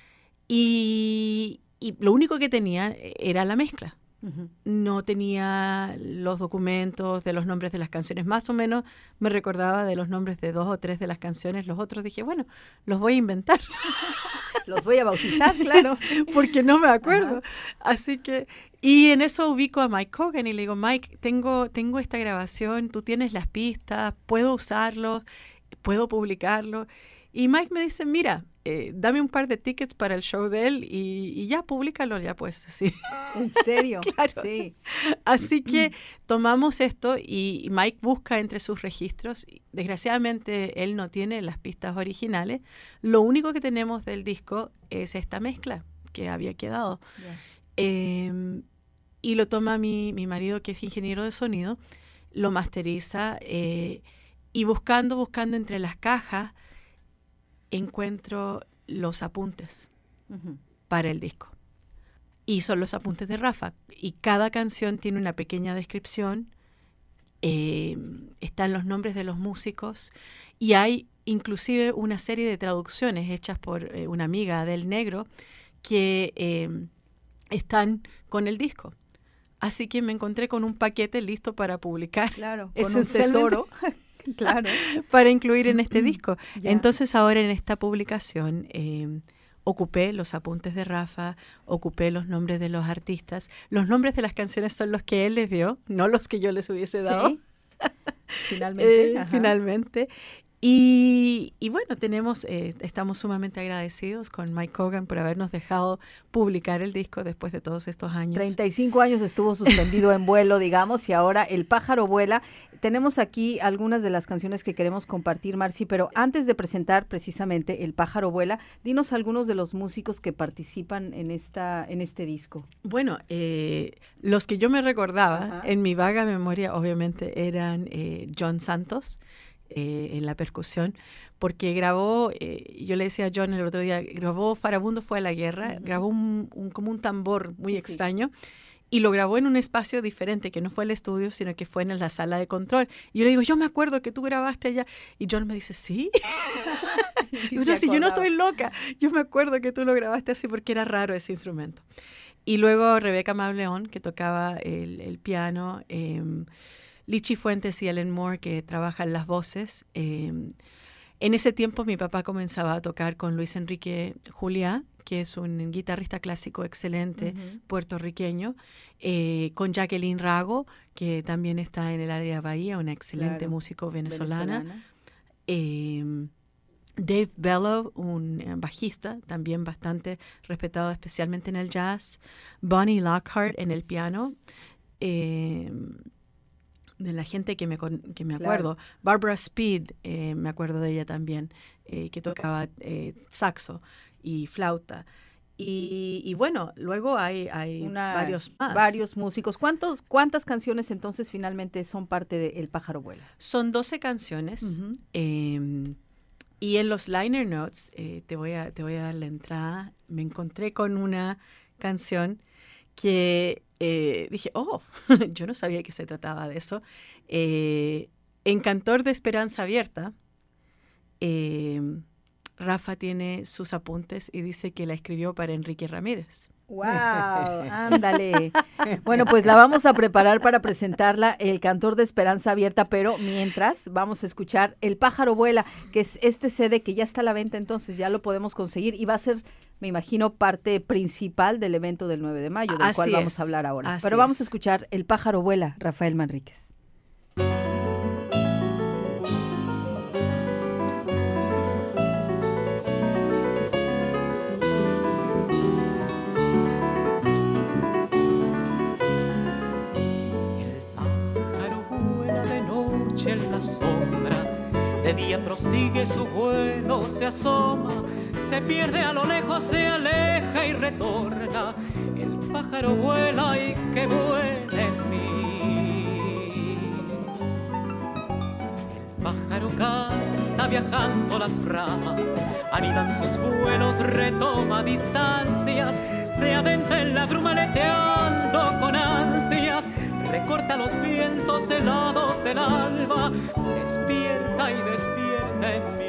Speaker 6: Y, y lo único que tenía era la mezcla. Uh-huh. No tenía los documentos de los nombres de las canciones, más o menos me recordaba de los nombres de dos o tres de las canciones, los otros dije, bueno, los voy a inventar.
Speaker 2: Los voy a bautizar, claro.
Speaker 6: Porque no me acuerdo. Uh-huh. Así que, y en eso ubico a Mike Cogan y le digo, Mike, tengo, tengo esta grabación, tú tienes las pistas, puedo usarlo, puedo publicarlo. Y Mike me dice, mira, eh, dame un par de tickets para el show de él y, y ya, públicalo ya, pues, sí.
Speaker 2: ¿En serio?
Speaker 6: Claro.
Speaker 2: Sí.
Speaker 6: Así que tomamos esto y Mike busca entre sus registros. Desgraciadamente, él no tiene las pistas originales. Lo único que tenemos del disco es esta mezcla que había quedado. Yeah. Eh, y lo toma mi, mi marido, que es ingeniero de sonido, lo masteriza eh, y buscando, buscando entre las cajas, encuentro los apuntes uh-huh. para el disco. Y son los apuntes de Rafa. Y cada canción tiene una pequeña descripción. Eh, están los nombres de los músicos. Y hay inclusive una serie de traducciones hechas por eh, una amiga del Negro que eh, están con el disco. Así que me encontré con un paquete listo para publicar.
Speaker 2: Claro, con un tesoro. Claro.
Speaker 6: Para incluir en este disco. Ya. Entonces ahora en esta publicación eh, ocupé los apuntes de Rafa, ocupé los nombres de los artistas. Los nombres de las canciones son los que él les dio, no los que yo les hubiese dado.
Speaker 2: ¿Sí? Finalmente.
Speaker 6: eh, finalmente. Y, y bueno, tenemos, eh, estamos sumamente agradecidos con Mike Cogan por habernos dejado publicar el disco después de todos estos años.
Speaker 2: treinta y cinco años estuvo suspendido en vuelo, digamos, y ahora El pájaro vuela. Tenemos aquí algunas de las canciones que queremos compartir, Marci, pero antes de presentar precisamente El pájaro vuela, dinos algunos de los músicos que participan en esta en este disco.
Speaker 6: Bueno, eh, los que yo me recordaba,
Speaker 2: Ajá.
Speaker 6: en mi vaga memoria, obviamente, eran eh, John Santos, Eh, en la percusión, porque grabó, eh, yo le decía a John el otro día, grabó Farabundo fue a la guerra, uh-huh. grabó un, un, como un tambor muy sí, extraño, sí. y lo grabó en un espacio diferente, que no fue el estudio, sino que fue en la sala de control. Y yo le digo, yo me acuerdo que tú grabaste allá, y John me dice, ¿sí? Y yo, si yo no estoy loca, yo me acuerdo que tú lo grabaste así, porque era raro ese instrumento. Y luego Rebeca Mauleón, que tocaba el, el piano, eh, Lichi Fuentes y Ellen Moore, que trabajan las voces. Eh, en ese tiempo mi papá comenzaba a tocar con Luis Enrique Juliá, que es un guitarrista clásico excelente, uh-huh. puertorriqueño, eh, con Jacqueline Rago, que también está en el área de Bahía, una excelente claro. músico venezolana. venezolana. Eh, Dave Bellow, un eh, bajista, también bastante respetado, especialmente en el jazz. Bonnie Lockhart en el piano. Eh, de la gente que me, que me acuerdo. Claro. Barbara Speed, eh, me acuerdo de ella también, eh, que tocaba eh, saxo y flauta. Y, y bueno, luego hay, hay Una, varios más.
Speaker 2: Varios músicos. ¿Cuántos, ¿Cuántas canciones entonces finalmente son parte de El pájaro vuela?
Speaker 6: Son doce canciones. Uh-huh. eh, y en los liner notes, eh, te, voy a, te voy a dar la entrada, me encontré con una canción que eh, dije, oh, yo no sabía que se trataba de eso. Eh, en Cantor de Esperanza Abierta, eh, Rafa tiene sus apuntes y dice que la escribió para Enrique Ramírez.
Speaker 2: ¡Wow! ¡Ándale! Bueno, pues la vamos a preparar para presentarla, El Cantor de Esperanza Abierta, pero mientras vamos a escuchar El pájaro vuela, que es este C D que ya está a la venta, entonces ya lo podemos conseguir y va a ser, me imagino, parte principal del evento del nueve de mayo, del Así cual vamos es. a hablar ahora. Así pero vamos es. a escuchar El pájaro vuela, Rafael Manríquez.
Speaker 5: En la sombra, de día prosigue su vuelo, se asoma, se pierde a lo lejos, se aleja y retorna. El pájaro vuela y que vuela en mí. El pájaro canta viajando las ramas, anidan sus vuelos, retoma distancias, se adentra en la bruma aleteando con ansias. Recorta los vientos helados del alba, despierta y despierta en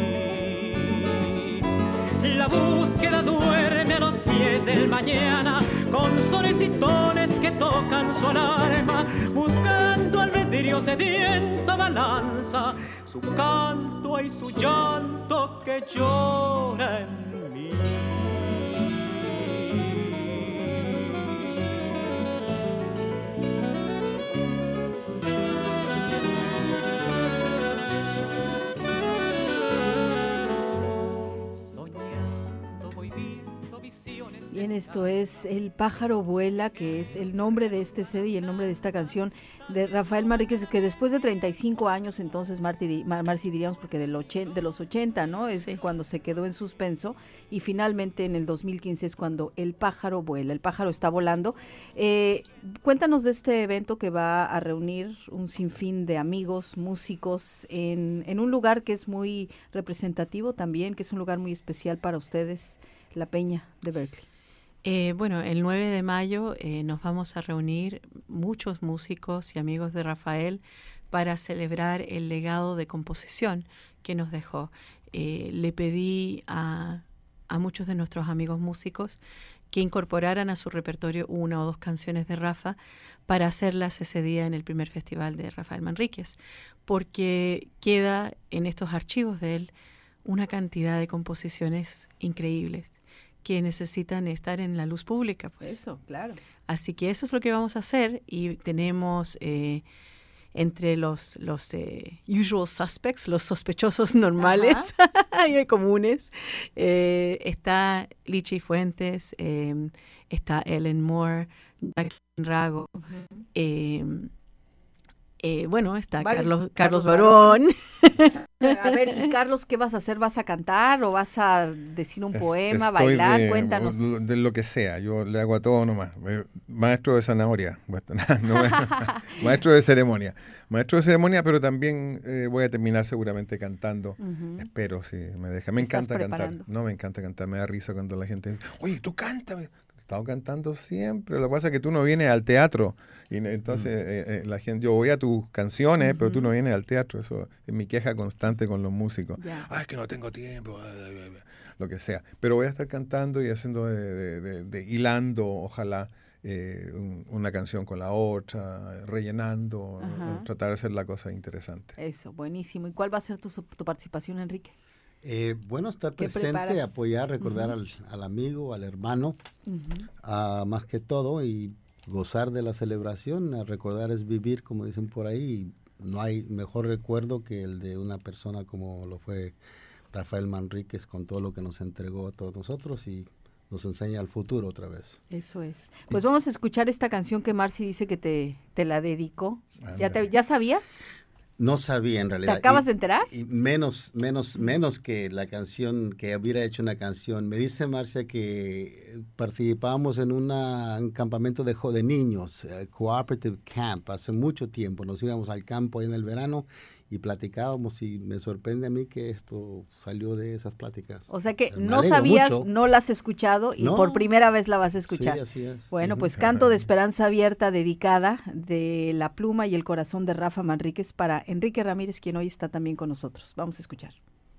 Speaker 5: mí. La búsqueda duerme a los pies del mañana, con sones y tones que tocan su alarma, buscando albedrío sediento balanza, su canto y su llanto que llora en mí.
Speaker 2: Bien, esto es El pájaro vuela, que es el nombre de este C D y el nombre de esta canción de Rafael Manríquez, que después de treinta y cinco años, entonces, Marti, Marci, diríamos, porque del ochen, de los ochenta, ¿no? Es sí. cuando se quedó en suspenso, y finalmente en el dos mil quince es cuando El pájaro vuela, el pájaro está volando. Eh, cuéntanos de este evento que va a reunir un sinfín de amigos, músicos, en, en un lugar que es muy representativo también, que es un lugar muy especial para ustedes, La Peña de Berkeley.
Speaker 6: Eh, bueno, el nueve de mayo eh, nos vamos a reunir muchos músicos y amigos de Rafael para celebrar el legado de composición que nos dejó. Eh, le pedí a, a muchos de nuestros amigos músicos que incorporaran a su repertorio una o dos canciones de Rafa para hacerlas ese día en el primer festival de Rafael Manríquez, porque queda en estos archivos de él una cantidad de composiciones increíbles que necesitan estar en la luz pública, pues.
Speaker 2: Eso, claro.
Speaker 6: Así que eso es lo que vamos a hacer, y tenemos eh, entre los, los eh, usual suspects, los sospechosos normales y comunes, eh, está Lichi Fuentes, eh, está Ellen Moore, Jacqueline Rago, uh-huh. eh, eh, bueno, está Varios, Carlos, Carlos, Carlos Barón.
Speaker 2: A ver, y Carlos, ¿qué vas a hacer? ¿Vas a cantar o vas a decir un
Speaker 8: es,
Speaker 2: poema, bailar?
Speaker 8: De,
Speaker 2: Cuéntanos.
Speaker 8: De lo que sea, yo le hago a todo nomás. Maestro de zanahoria, no, maestro de ceremonia. Maestro de ceremonia, pero también eh, voy a terminar seguramente cantando. Uh-huh. Espero, si me deja. Me encanta cantar. No, me encanta cantar. Me da risa cuando la gente dice, oye, tú cántame. He estado cantando siempre. Lo que pasa es que tú no vienes al teatro. Y entonces uh-huh. eh, eh, la gente, yo voy a tus canciones, uh-huh. pero tú no vienes al teatro. Eso es mi queja constante con los músicos. Yeah. Ay, es que no tengo tiempo. Lo que sea. Pero voy a estar cantando y haciendo de, de, de, de hilando, ojalá, eh, un, una canción con la otra, rellenando, uh-huh. tratar de hacer la cosa interesante.
Speaker 2: Eso, buenísimo. ¿Y cuál va a ser tu, tu participación, Enrique?
Speaker 7: Eh, bueno, estar presente, apoyar, recordar uh-huh. al, al amigo, al hermano, uh-huh. uh, más que todo, y gozar de la celebración. A recordar es vivir, como dicen por ahí. No hay mejor recuerdo que el de una persona como lo fue Rafael Manríquez, con todo lo que nos entregó a todos nosotros y nos enseña al futuro otra vez.
Speaker 2: Eso es. Pues vamos a escuchar esta canción que Marcy dice que te, te la dedicó. ¿Ya, te, ¿Ya sabías?
Speaker 7: No sabía en realidad.
Speaker 2: ¿Te acabas
Speaker 7: y,
Speaker 2: de enterar?
Speaker 7: Y menos, menos, menos que la canción, que hubiera hecho una canción. Me dice Marcia que participábamos en una, un campamento de, de niños, uh, Cooperative Camp, hace mucho tiempo. Nos íbamos al campo ahí en el verano y platicábamos, y me sorprende a mí que esto salió de esas pláticas.
Speaker 2: O sea que me no sabías, mucho. No la has escuchado y no. por primera vez la vas a escuchar.
Speaker 7: Sí, así es.
Speaker 2: Bueno, pues Canto de Esperanza Abierta, dedicada de la pluma y el corazón de Rafa Manríquez para Enrique Ramírez, quien hoy está también con nosotros. Vamos a escuchar.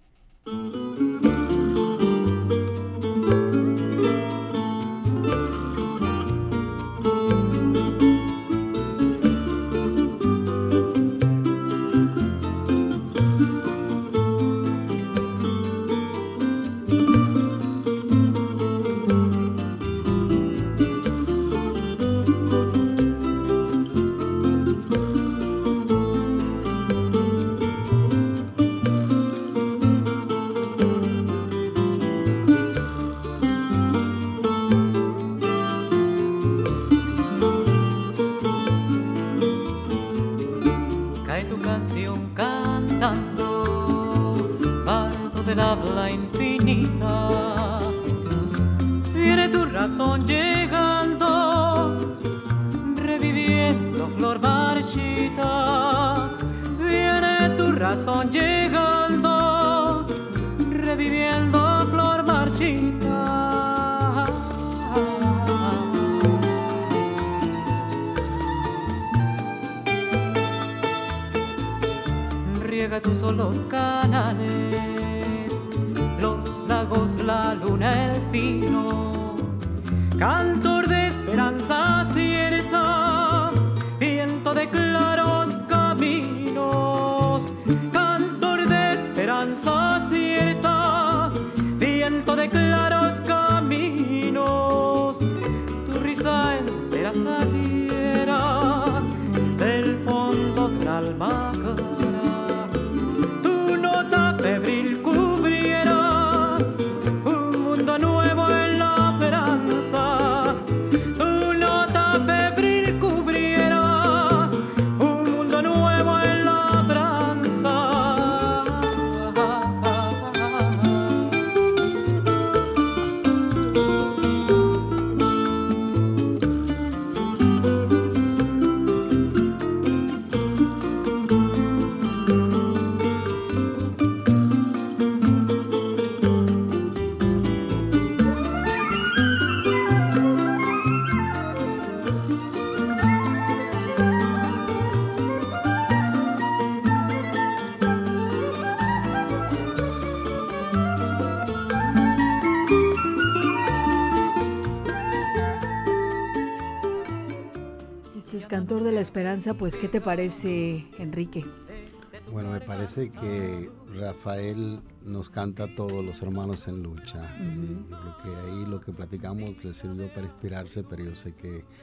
Speaker 2: Cantor de la Esperanza, pues, ¿qué te parece, Enrique?
Speaker 7: Bueno, me parece que Rafael nos canta a todos los hermanos en lucha. Uh-huh. Yo creo que ahí lo que platicamos le sirvió para inspirarse, pero yo sé que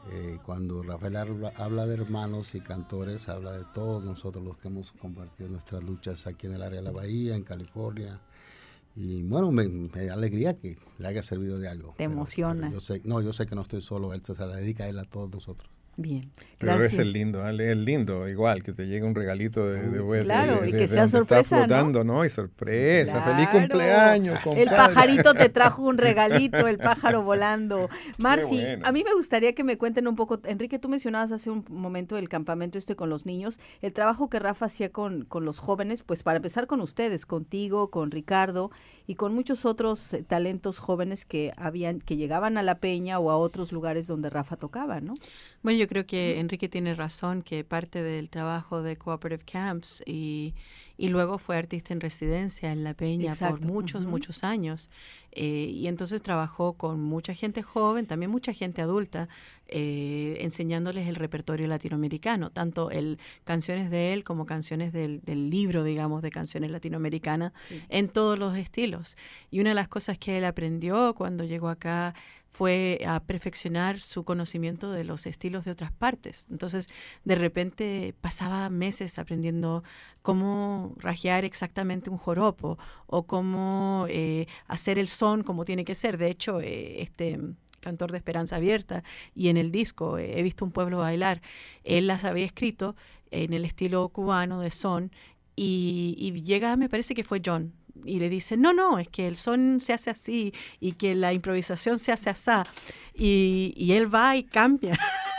Speaker 7: Eh, cuando Rafael habla, habla de hermanos y cantores, habla de todos nosotros los que hemos compartido nuestras luchas aquí en el área de la Bahía, en California. Y bueno, me, me da alegría que le haya servido de algo.
Speaker 2: Te pero, emociona.
Speaker 7: Pero yo sé, no, yo sé que no estoy solo, él se la dedica a él a todos nosotros.
Speaker 2: Bien,
Speaker 8: pero
Speaker 2: gracias.
Speaker 8: es el lindo, ¿vale? Es lindo, igual, que te llegue un regalito de, de, de
Speaker 2: claro,
Speaker 8: de,
Speaker 2: y que
Speaker 8: de,
Speaker 2: sea
Speaker 8: de
Speaker 2: sorpresa,
Speaker 8: está flotando, ¿no? ¿no? Y sorpresa,
Speaker 2: claro.
Speaker 8: feliz cumpleaños, compadre.
Speaker 2: El pajarito te trajo un regalito, el pájaro volando. Marci,
Speaker 8: bueno.
Speaker 2: a mí me gustaría que me cuenten un poco, Enrique, tú mencionabas hace un momento el campamento este con los niños, el trabajo que Rafa hacía con, con los jóvenes, pues para empezar con ustedes, contigo, con Ricardo y con muchos otros eh, talentos jóvenes que habían, que llegaban a La Peña o a otros lugares donde Rafa tocaba, ¿no?
Speaker 6: Bueno, yo creo que Enrique tiene razón, que parte del trabajo de Cooperative Camps y, y luego fue artista en residencia en La Peña Exacto. por muchos, uh-huh. muchos años. Eh, y entonces trabajó con mucha gente joven, también mucha gente adulta, eh, enseñándoles el repertorio latinoamericano, tanto el canciones de él como canciones del, del libro, digamos, de canciones latinoamericanas, sí. en todos los estilos. Y una de las cosas que él aprendió cuando llegó acá fue a perfeccionar su conocimiento de los estilos de otras partes. Entonces, de repente pasaba meses aprendiendo cómo rajear exactamente un joropo o cómo eh, hacer el son como tiene que ser. De hecho, eh, este cantor de Esperanza Abierta y en el disco eh, He visto un pueblo bailar, él las había escrito en el estilo cubano de son y, y llega, me parece que fue John, y le dice, no, no, es que el son se hace así y que la improvisación se hace así. Y, y él va y cambia.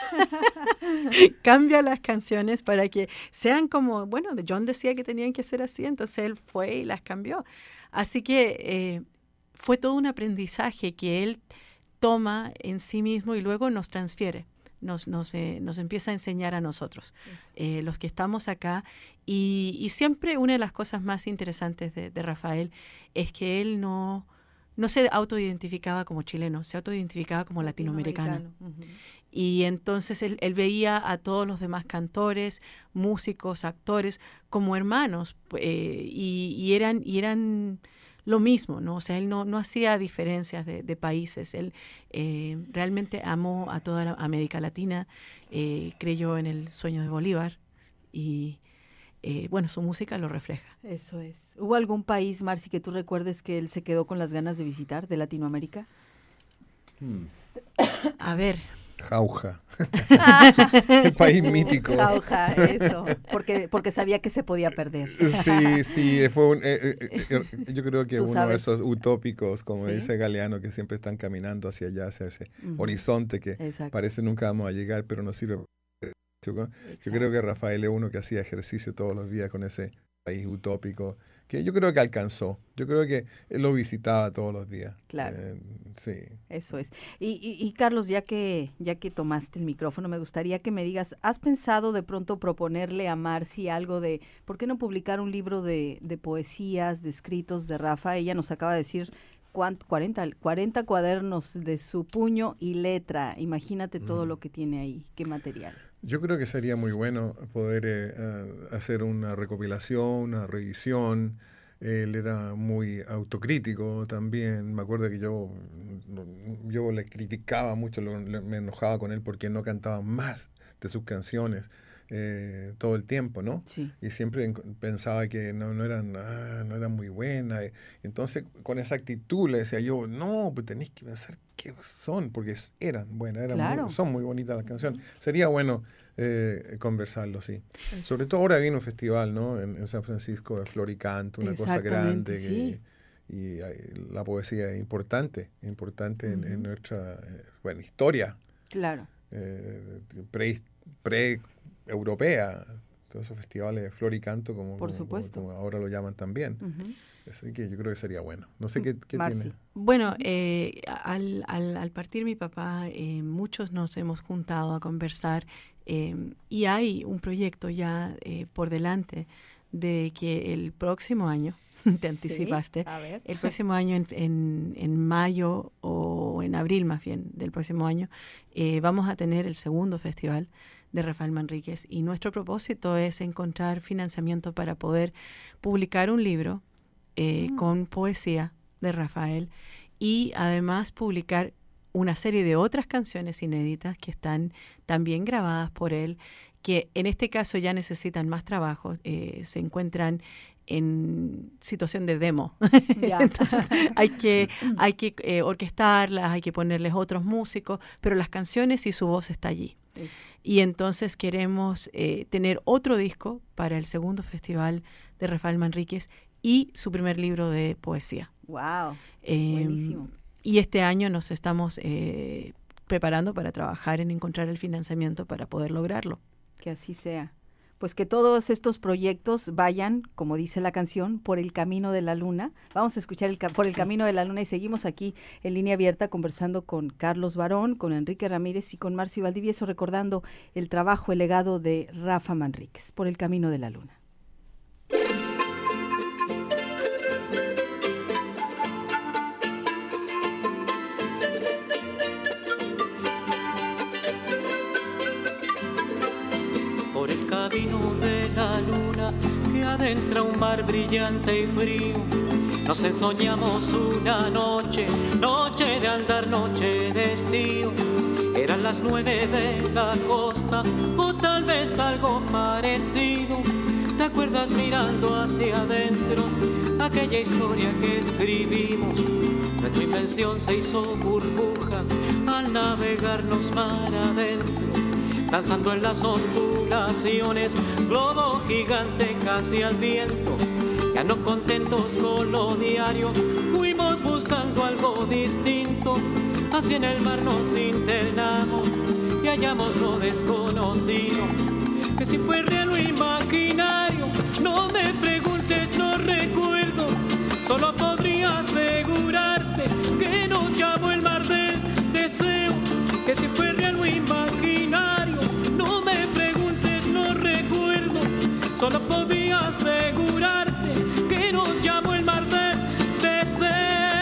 Speaker 6: Cambia las canciones para que sean como, bueno, John decía que tenían que ser así, entonces él fue y las cambió. Así que eh, fue todo un aprendizaje que él toma en sí mismo y luego nos transfiere. Nos, nos, eh, nos empieza a enseñar a nosotros, eh, los que estamos acá. Y, y siempre una de las cosas más interesantes de, de Rafael es que él no, no se autoidentificaba como chileno, se autoidentificaba como latinoamericano. latinoamericano. Uh-huh. Y entonces él, él veía a todos los demás cantores, músicos, actores, como hermanos, eh, y, y eran... Y eran lo mismo, ¿no? O sea, él no, no hacía diferencias de, de países. Él eh, realmente amó a toda la América Latina, eh, creyó en el sueño de Bolívar y, eh, bueno, su música lo refleja.
Speaker 2: Eso es. ¿Hubo algún país, Marci, que tú recuerdes que él se quedó con las ganas de visitar de Latinoamérica?
Speaker 8: Hmm.
Speaker 6: A ver...
Speaker 8: Jauja. El país mítico.
Speaker 2: Jauja, eso. Porque, porque sabía que se podía perder.
Speaker 8: Sí, sí. Fue un, eh, eh, eh, yo creo que uno
Speaker 2: sabes?
Speaker 8: de esos utópicos, como
Speaker 2: ¿Sí?
Speaker 8: dice Galeano, que siempre están caminando hacia allá, hacia ese
Speaker 2: uh-huh.
Speaker 8: horizonte que
Speaker 2: Exacto.
Speaker 8: parece nunca vamos a llegar, pero nos sirve. Yo, yo creo que Rafael es uno que hacía ejercicio todos los días con ese país utópico, que yo creo que alcanzó. Yo creo que él lo visitaba todos los días.
Speaker 2: Claro.
Speaker 8: Eh, sí.
Speaker 2: Eso es. Y, y, y Carlos, ya que, ya que tomaste el micrófono, me gustaría que me digas, ¿has pensado de pronto proponerle a Marci algo de, ¿por qué no publicar un libro de, de poesías, de escritos de Rafa? Ella nos acaba de decir cuarenta, cuarenta cuadernos de su puño y letra. Imagínate todo mm. lo que tiene ahí. ¿Qué material?
Speaker 8: Yo creo que sería muy bueno poder eh, uh, hacer una recopilación, una revisión. Él era muy autocrítico también. Me acuerdo que yo, yo le criticaba mucho, lo, le, me enojaba con él porque no cantaba más de sus canciones eh, todo el tiempo, ¿no?
Speaker 2: Sí.
Speaker 8: Y siempre pensaba que no, no, eran, ah, no eran muy buenas. Entonces, con esa actitud le decía yo, no, pues tenéis que pensar qué son, porque eran buenas, eran
Speaker 2: claro.
Speaker 8: muy, son muy bonitas las canciones. Sería bueno eh, conversarlo, sí. Eso. Sobre todo ahora viene un festival, ¿no? En, en San Francisco de Flor y Canto, una cosa grande.
Speaker 2: Sí.
Speaker 8: Que, y hay, la poesía es importante, importante uh-huh. en, en nuestra eh, bueno, historia.
Speaker 2: Claro.
Speaker 8: Eh, pre, pre europea, todos esos festivales de Flor y Canto, como,
Speaker 2: Por
Speaker 8: como,
Speaker 2: supuesto.
Speaker 8: como ahora lo llaman también. Uh-huh. Así que yo creo que sería bueno. No sé qué, qué tiene.
Speaker 6: Bueno, eh, al, al, al partir mi papá, eh, muchos nos hemos juntado a conversar eh, y hay un proyecto ya eh, por delante de que el próximo año, te anticipaste,
Speaker 2: sí, a ver.
Speaker 6: el próximo año en, en, en mayo o en abril más bien del próximo año, eh, vamos a tener el segundo festival de Rafael Manríquez y nuestro propósito es encontrar financiamiento para poder publicar un libro Eh, mm. con poesía de Rafael y además publicar una serie de otras canciones inéditas que están también grabadas por él, que en este caso ya necesitan más trabajo, eh, se encuentran en situación de demo. Entonces hay que, hay que eh, orquestarlas, hay que ponerles otros músicos, pero las canciones y su voz está allí. Sí. Y entonces queremos eh, tener otro disco para el segundo festival de Rafael Manríquez y su primer libro de poesía.
Speaker 2: ¡Wow!
Speaker 6: Eh,
Speaker 2: Buenísimo.
Speaker 6: Y este año nos estamos eh, preparando para trabajar en encontrar el financiamiento para poder lograrlo.
Speaker 2: Que así sea. Pues que todos estos proyectos vayan, como dice la canción, por el camino de la luna. Vamos a escuchar el ca- por el sí. camino de la luna y seguimos aquí en Línea Abierta conversando con Carlos Barón, con Enrique Ramírez y con Marci Valdivieso, recordando el trabajo, el legado de Rafa Manríquez, por el camino de la luna.
Speaker 5: Por el camino de la luna que adentra un mar brillante y frío, nos ensoñamos una noche, noche de andar, noche de estío. Eran las nueve de la costa o tal vez algo parecido. ¿Te acuerdas mirando hacia adentro aquella historia que escribimos? Nuestra invención se hizo burbuja al navegarnos mar adentro, danzando en las ondulaciones, globo gigante casi al viento. Ya no contentos con lo diario, fuimos buscando algo distinto. Así en el mar nos internamos y hallamos lo desconocido. Que si fue real o imaginario, no me preguntes, no recuerdo. Solo podría asegurarte que nos llamó el mar del deseo. Que si fue real o imaginario, no me preguntes, no recuerdo. Solo podía asegurarte que nos llamó el mar del deseo.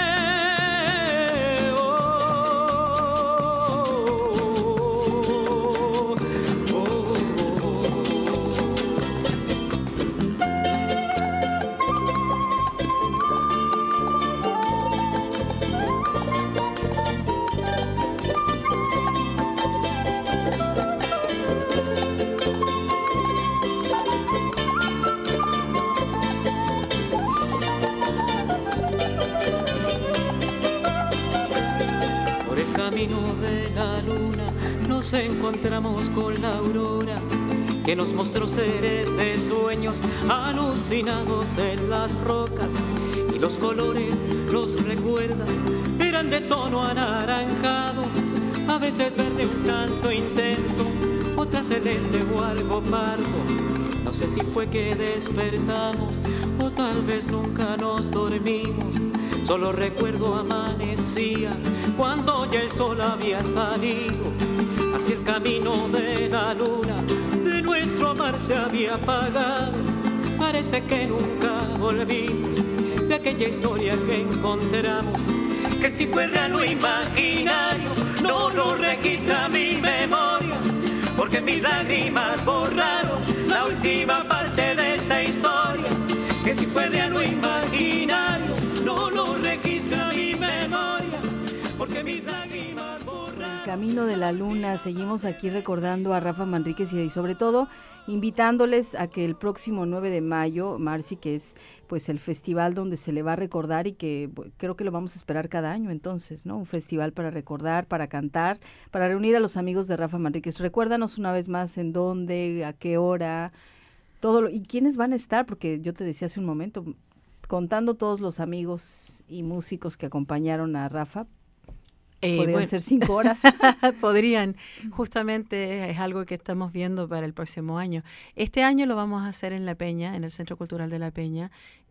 Speaker 5: Camino de la luna nos encontramos con la aurora que nos mostró seres de sueños alucinados en las rocas, y los colores, los recuerdas, eran de tono anaranjado, a veces verde un tanto intenso, otras celeste o algo pardo. No sé si fue que despertamos o tal vez nunca nos dormimos. Solo recuerdo amanecía cuando ya el sol había salido. Hacia el camino de la luna de nuestro mar se había apagado. Parece que nunca volvimos de aquella historia que encontramos. Que si fue real o imaginario, no lo registra mi memoria, porque mis lágrimas borraron la última parte de esta historia. Que si fue real o imaginario, no lo registra mi memoria, porque mis lágrimas borraron.
Speaker 2: El camino de la luna. Seguimos aquí recordando a Rafa Manríquez y, y sobre todo invitándoles a que el próximo nueve de mayo, Marci, que es pues el festival donde se le va a recordar y que creo que lo vamos a esperar cada año entonces, ¿no? Un festival para recordar, para cantar, para reunir a los amigos de Rafa Manríquez. Recuérdanos una vez más en dónde, a qué hora, todo lo, y quiénes van a estar, porque yo te decía hace un momento, contando todos los amigos y músicos que acompañaron a Rafa, eh, podrían bueno. ser cinco horas.
Speaker 6: Podrían, justamente es algo que estamos viendo para el próximo año. Este año lo vamos a hacer en La Peña, en el Centro Cultural de La Peña.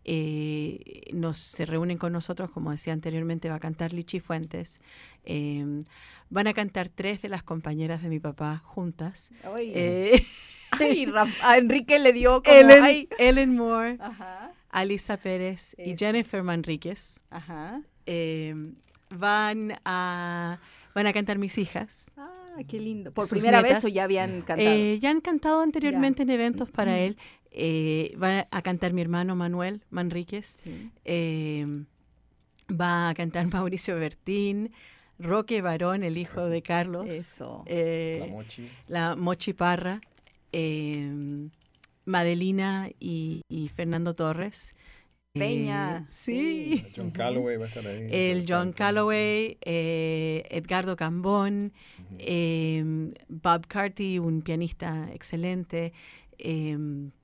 Speaker 6: Eh, nos se reúnen con nosotros, como decía anteriormente, va a cantar Lichi Fuentes. Eh, van a cantar tres de las compañeras de mi papá juntas. Eh,
Speaker 2: ay, Rafa, a Enrique le dio como...
Speaker 6: Ellen,
Speaker 2: ay.
Speaker 6: Ellen Moore,
Speaker 2: Ajá.
Speaker 6: Alisa Pérez
Speaker 2: Es.
Speaker 6: y Jennifer Manríquez.
Speaker 2: Ajá.
Speaker 6: Eh, van a van a cantar mis hijas.
Speaker 2: Ah, qué lindo. ¿Por
Speaker 6: Sus
Speaker 2: primera
Speaker 6: nietas.
Speaker 2: vez o ya habían cantado?
Speaker 6: Eh, ya han cantado anteriormente
Speaker 2: Ya.
Speaker 6: en eventos para él. Eh, va a cantar mi hermano Manuel Manríquez.
Speaker 2: Sí.
Speaker 6: Eh, va a cantar Mauricio Bertín. Roque Barón, el hijo de Carlos.
Speaker 2: Eso.
Speaker 6: Eh,
Speaker 8: La Mochi.
Speaker 6: La Mochi Parra. Eh, Madelina y, y Fernando Torres.
Speaker 2: Peña.
Speaker 6: Eh, sí.
Speaker 8: sí. John Calloway va a estar ahí.
Speaker 6: El John Calloway, eh, Edgardo Cambón, uh-huh. eh, Bob Carty, un pianista excelente. Eh,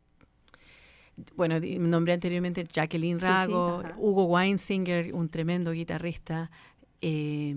Speaker 6: bueno, nombré anteriormente Jacqueline Rago, sí, sí, Hugo Weinsinger, un tremendo guitarrista. Eh,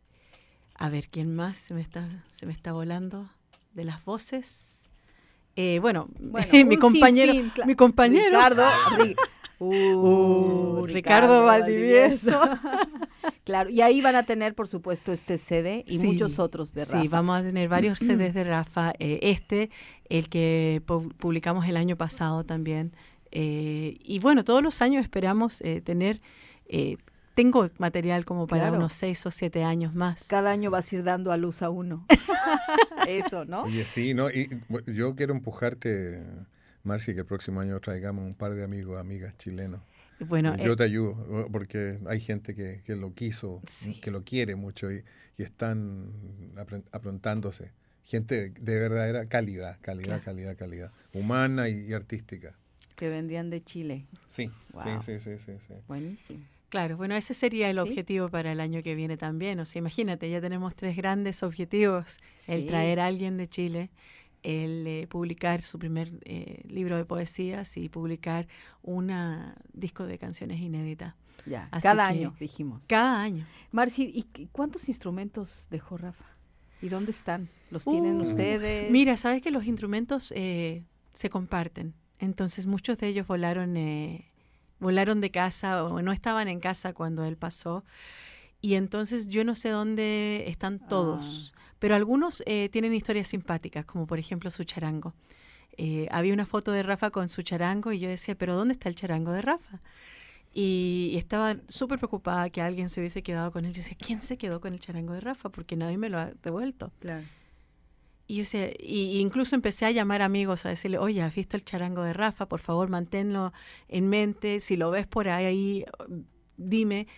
Speaker 6: a ver, ¿quién más se me está, se me está volando? De las voces. Eh, bueno, bueno mi compañero, fin, mi compañero.
Speaker 2: Ricardo.
Speaker 6: Uh, uh, Ricardo, Ricardo Valdivieso.
Speaker 2: Claro, y ahí van a tener, por supuesto, este C D y sí, muchos otros de Rafa.
Speaker 6: Sí, vamos a tener varios C Ds de Rafa. Eh, este, el que pu- publicamos el año pasado también. Eh, y bueno, todos los años esperamos eh, tener... Eh, tengo material como para claro. unos seis o siete años más.
Speaker 2: Cada año vas a ir dando a luz a uno. Eso, ¿no?
Speaker 8: Oye, sí, ¿no? Y yo quiero empujarte, Marci, que el próximo año traigamos un par de amigos, amigas chilenos.
Speaker 6: Bueno,
Speaker 8: yo
Speaker 6: eh,
Speaker 8: te ayudo, porque hay gente que, que lo quiso, sí. que lo quiere mucho y, y están aprontándose. Gente de verdadera calidad, calidad, claro. calidad, calidad, humana y, y artística.
Speaker 2: Que vendrían de Chile.
Speaker 8: Sí, wow. sí, sí, sí, sí, sí.
Speaker 2: Buenísimo.
Speaker 6: Claro, bueno, ese sería el ¿Sí? objetivo para el año que viene también. O sea, imagínate, ya tenemos tres grandes objetivos. Sí. El traer a alguien de Chile, el eh, publicar su primer eh, libro de poesías y publicar un disco de canciones inéditas.
Speaker 2: Ya, Así cada año, dijimos.
Speaker 6: Cada año.
Speaker 2: Marci, ¿y cuántos instrumentos dejó Rafa? ¿Y dónde están? ¿Los tienen uh, ustedes?
Speaker 6: Mira, sabes que los instrumentos eh, se comparten. Entonces, muchos de ellos volaron... Eh, volaron de casa o no estaban en casa cuando él pasó y entonces yo no sé dónde están todos, ah. pero algunos eh, tienen historias simpáticas, como por ejemplo su charango. Eh, había una foto de Rafa con su charango y yo decía, pero ¿dónde está el charango de Rafa? Y, y estaba súper preocupada que alguien se hubiese quedado con él. Yo decía, ¿quién se quedó con el charango de Rafa? Porque nadie me lo ha devuelto.
Speaker 2: Claro.
Speaker 6: Y, yo sé, y incluso empecé a llamar amigos a decirle, oye, ¿has visto el charango de Rafa? Por favor, manténlo en mente. Si lo ves por ahí, dime.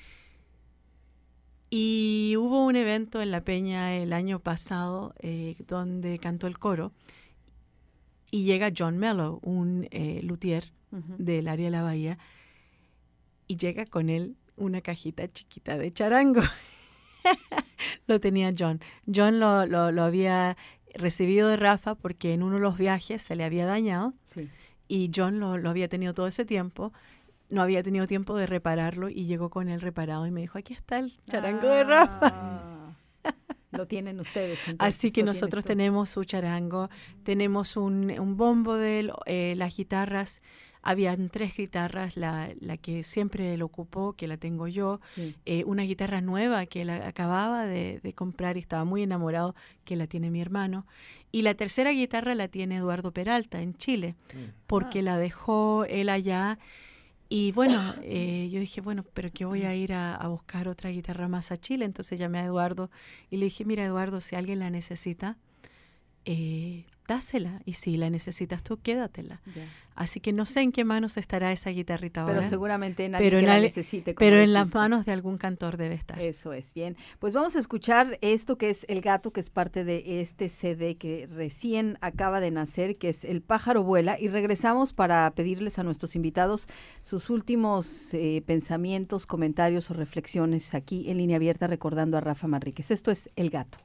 Speaker 6: Y hubo un evento en La Peña el año pasado eh, donde cantó el coro y llega John Mello, un eh, luthier uh-huh. del área de la Bahía, y llega con él una cajita chiquita de charango. Lo tenía John. John lo, lo, lo había... recibido de Rafa porque en uno de los viajes se le había dañado sí. y John lo, lo había tenido todo ese tiempo, no había tenido tiempo de repararlo y llegó con él reparado y me dijo, aquí está el charango ah, de Rafa.
Speaker 2: Lo tienen ustedes. Entonces,
Speaker 6: Así que nosotros tenemos su charango, tenemos un, un bombo de él, eh, las guitarras. Habían tres guitarras, la, la que siempre él ocupó, que la tengo yo, sí. eh, una guitarra nueva que él acababa de, de comprar y estaba muy enamorado, que la tiene mi hermano, y la tercera guitarra la tiene Eduardo Peralta en Chile, mm. porque ah. la dejó él allá, y bueno, eh, yo dije, bueno, pero que voy a ir a, a buscar otra guitarra más a Chile, entonces llamé a Eduardo y le dije, mira Eduardo, si alguien la necesita, eh, dásela, y si la necesitas tú, quédatela. Yeah. Así que no sé en qué manos estará esa guitarrita ahora.
Speaker 2: Pero seguramente en alguien
Speaker 6: pero
Speaker 2: que
Speaker 6: en
Speaker 2: la
Speaker 6: al,
Speaker 2: necesite.
Speaker 6: Pero en las manos de algún cantor debe estar.
Speaker 2: Eso es, bien. Pues vamos a escuchar esto que es El Gato, que es parte de este C D que recién acaba de nacer, que es El Pájaro Vuela, y regresamos para pedirles a nuestros invitados sus últimos eh, pensamientos, comentarios o reflexiones aquí en Línea Abierta, recordando a Rafa Manríquez. Esto es El Gato.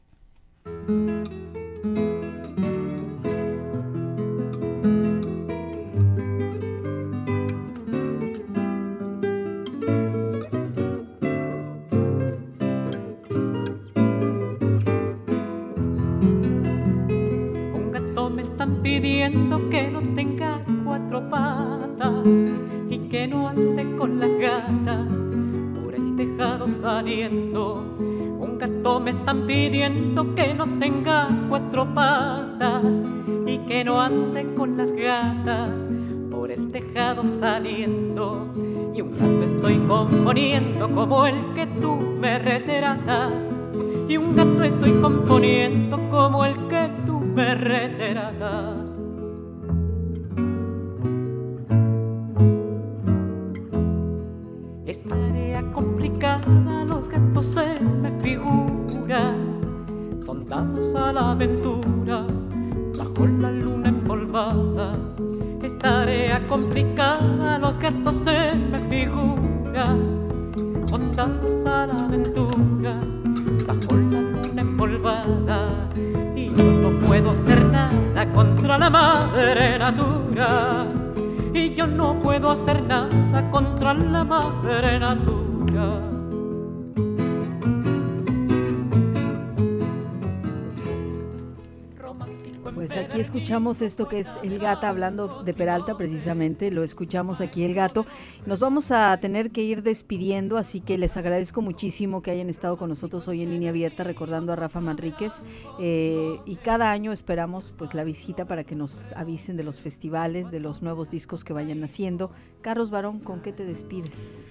Speaker 5: Pidiendo que no tenga cuatro patas y que no ande con las gatas por el tejado saliendo. Un gato me están pidiendo que no tenga cuatro patas y que no ande con las gatas por el tejado saliendo. Y un gato estoy componiendo como el que tú me retratas. Y un gato estoy componiendo como el que tú me retratas. Es tarea complicada, los gatos se me figuran, son dados a la aventura, bajo la luna empolvada. Es tarea complicada, los gatos se me figuran, son dados a la aventura, bajo la luna empolvada. Y yo no puedo hacer nada contra la madre natura, y yo no puedo hacer nada contra la madre natura.
Speaker 2: Pues aquí escuchamos esto que es El Gata, hablando de Peralta precisamente, lo escuchamos aquí El Gato. Nos vamos a tener que ir despidiendo, así que les agradezco muchísimo que hayan estado con nosotros hoy en Línea Abierta, recordando a Rafa Manríquez, eh, y cada año esperamos pues la visita para que nos avisen de los festivales, de los nuevos discos que vayan haciendo. Carlos Barón, ¿con qué te despides?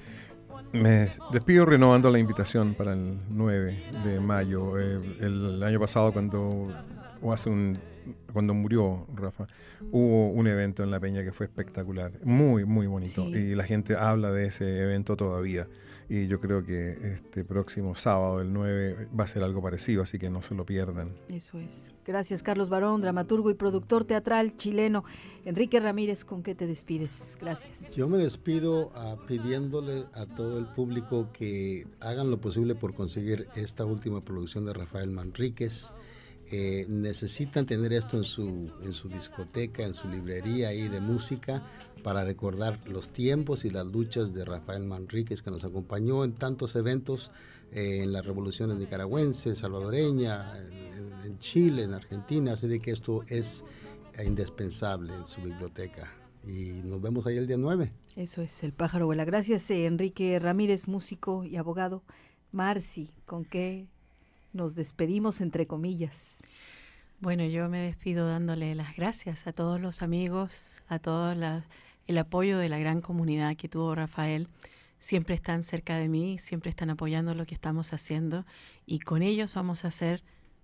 Speaker 8: Me despido renovando la invitación para el nueve de mayo. Eh, el año pasado cuando, o hace un, cuando murió Rafa, hubo un evento en La Peña que fue espectacular, muy, muy bonito. Sí. Y la gente habla de ese evento todavía. Y yo creo que este próximo sábado, el nueve, va a ser algo parecido, así que no se lo pierdan.
Speaker 2: Eso es. Gracias, Carlos Barón, dramaturgo y productor teatral chileno. Enrique Ramírez, ¿con qué te despides? Gracias.
Speaker 7: Yo me despido uh, pidiéndole a todo el público que hagan lo posible por conseguir esta última producción de Rafael Manríquez. Eh, necesitan tener esto en su, en su discoteca, en su librería ahí de música, para recordar los tiempos y las luchas de Rafael Manríquez, que nos acompañó en tantos eventos, eh, en las revoluciones nicaragüenses, salvadoreña, en, en Chile, en Argentina, así de que esto es indispensable en su biblioteca. Y nos vemos ahí el día nueve.
Speaker 2: Eso es, El Pájaro Vuela. Gracias, eh, Enrique Ramírez, músico y abogado. Marci, ¿con qué nos despedimos entre comillas?
Speaker 6: Bueno, yo me despido dándole las gracias a todos los amigos, a todo la, el apoyo de la gran comunidad que tuvo Rafael. Siempre están cerca de mí, siempre están apoyando lo que estamos haciendo, y con ellos vamos a hacer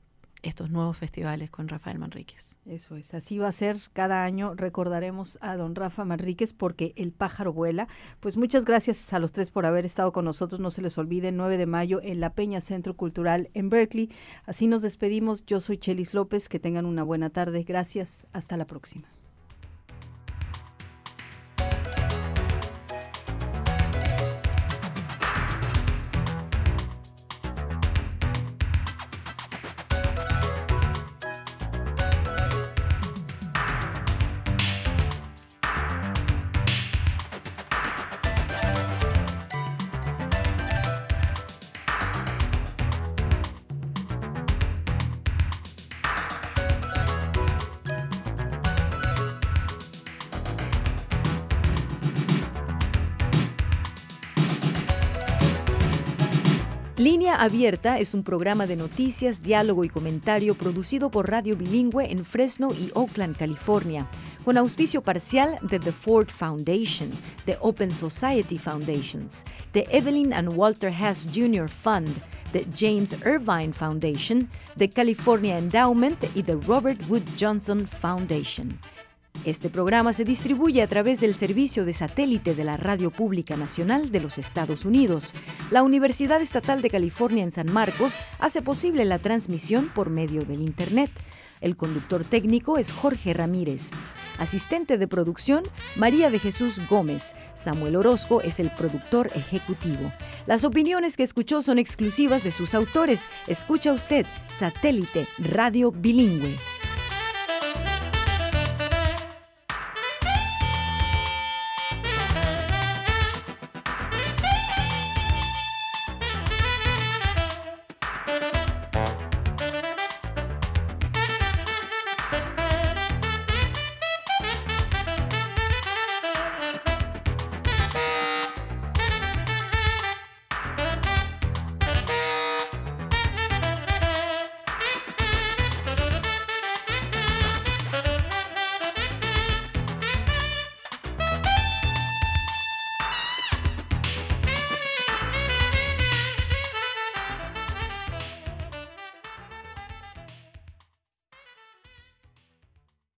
Speaker 6: estos nuevos festivales con Rafael Manríquez.
Speaker 2: Eso es, así va a ser cada año. Recordaremos a don Rafa Manríquez porque El Pájaro Vuela. Pues muchas gracias a los tres por haber estado con nosotros. No se les olvide, nueve de mayo en La Peña Centro Cultural en Berkeley. Así nos despedimos. Yo soy Chelis López. Que tengan una buena tarde. Gracias. Hasta la próxima.
Speaker 1: Línea Abierta es un programa de noticias, diálogo y comentario producido por Radio Bilingüe en Fresno y Oakland, California, con auspicio parcial de The Ford Foundation, The Open Society Foundations, The Evelyn and Walter Hess junior Fund, The James Irvine Foundation, The California Endowment y The Robert Wood Johnson Foundation. Este programa se distribuye a través del servicio de satélite de la Radio Pública Nacional de los Estados Unidos. La Universidad Estatal de California en San Marcos hace posible la transmisión por medio del Internet. El conductor técnico es Jorge Ramírez. Asistente de producción, María de Jesús Gómez. Samuel Orozco es el productor ejecutivo. Las opiniones que escuchó son exclusivas de sus autores. Escucha usted Satélite Radio Bilingüe.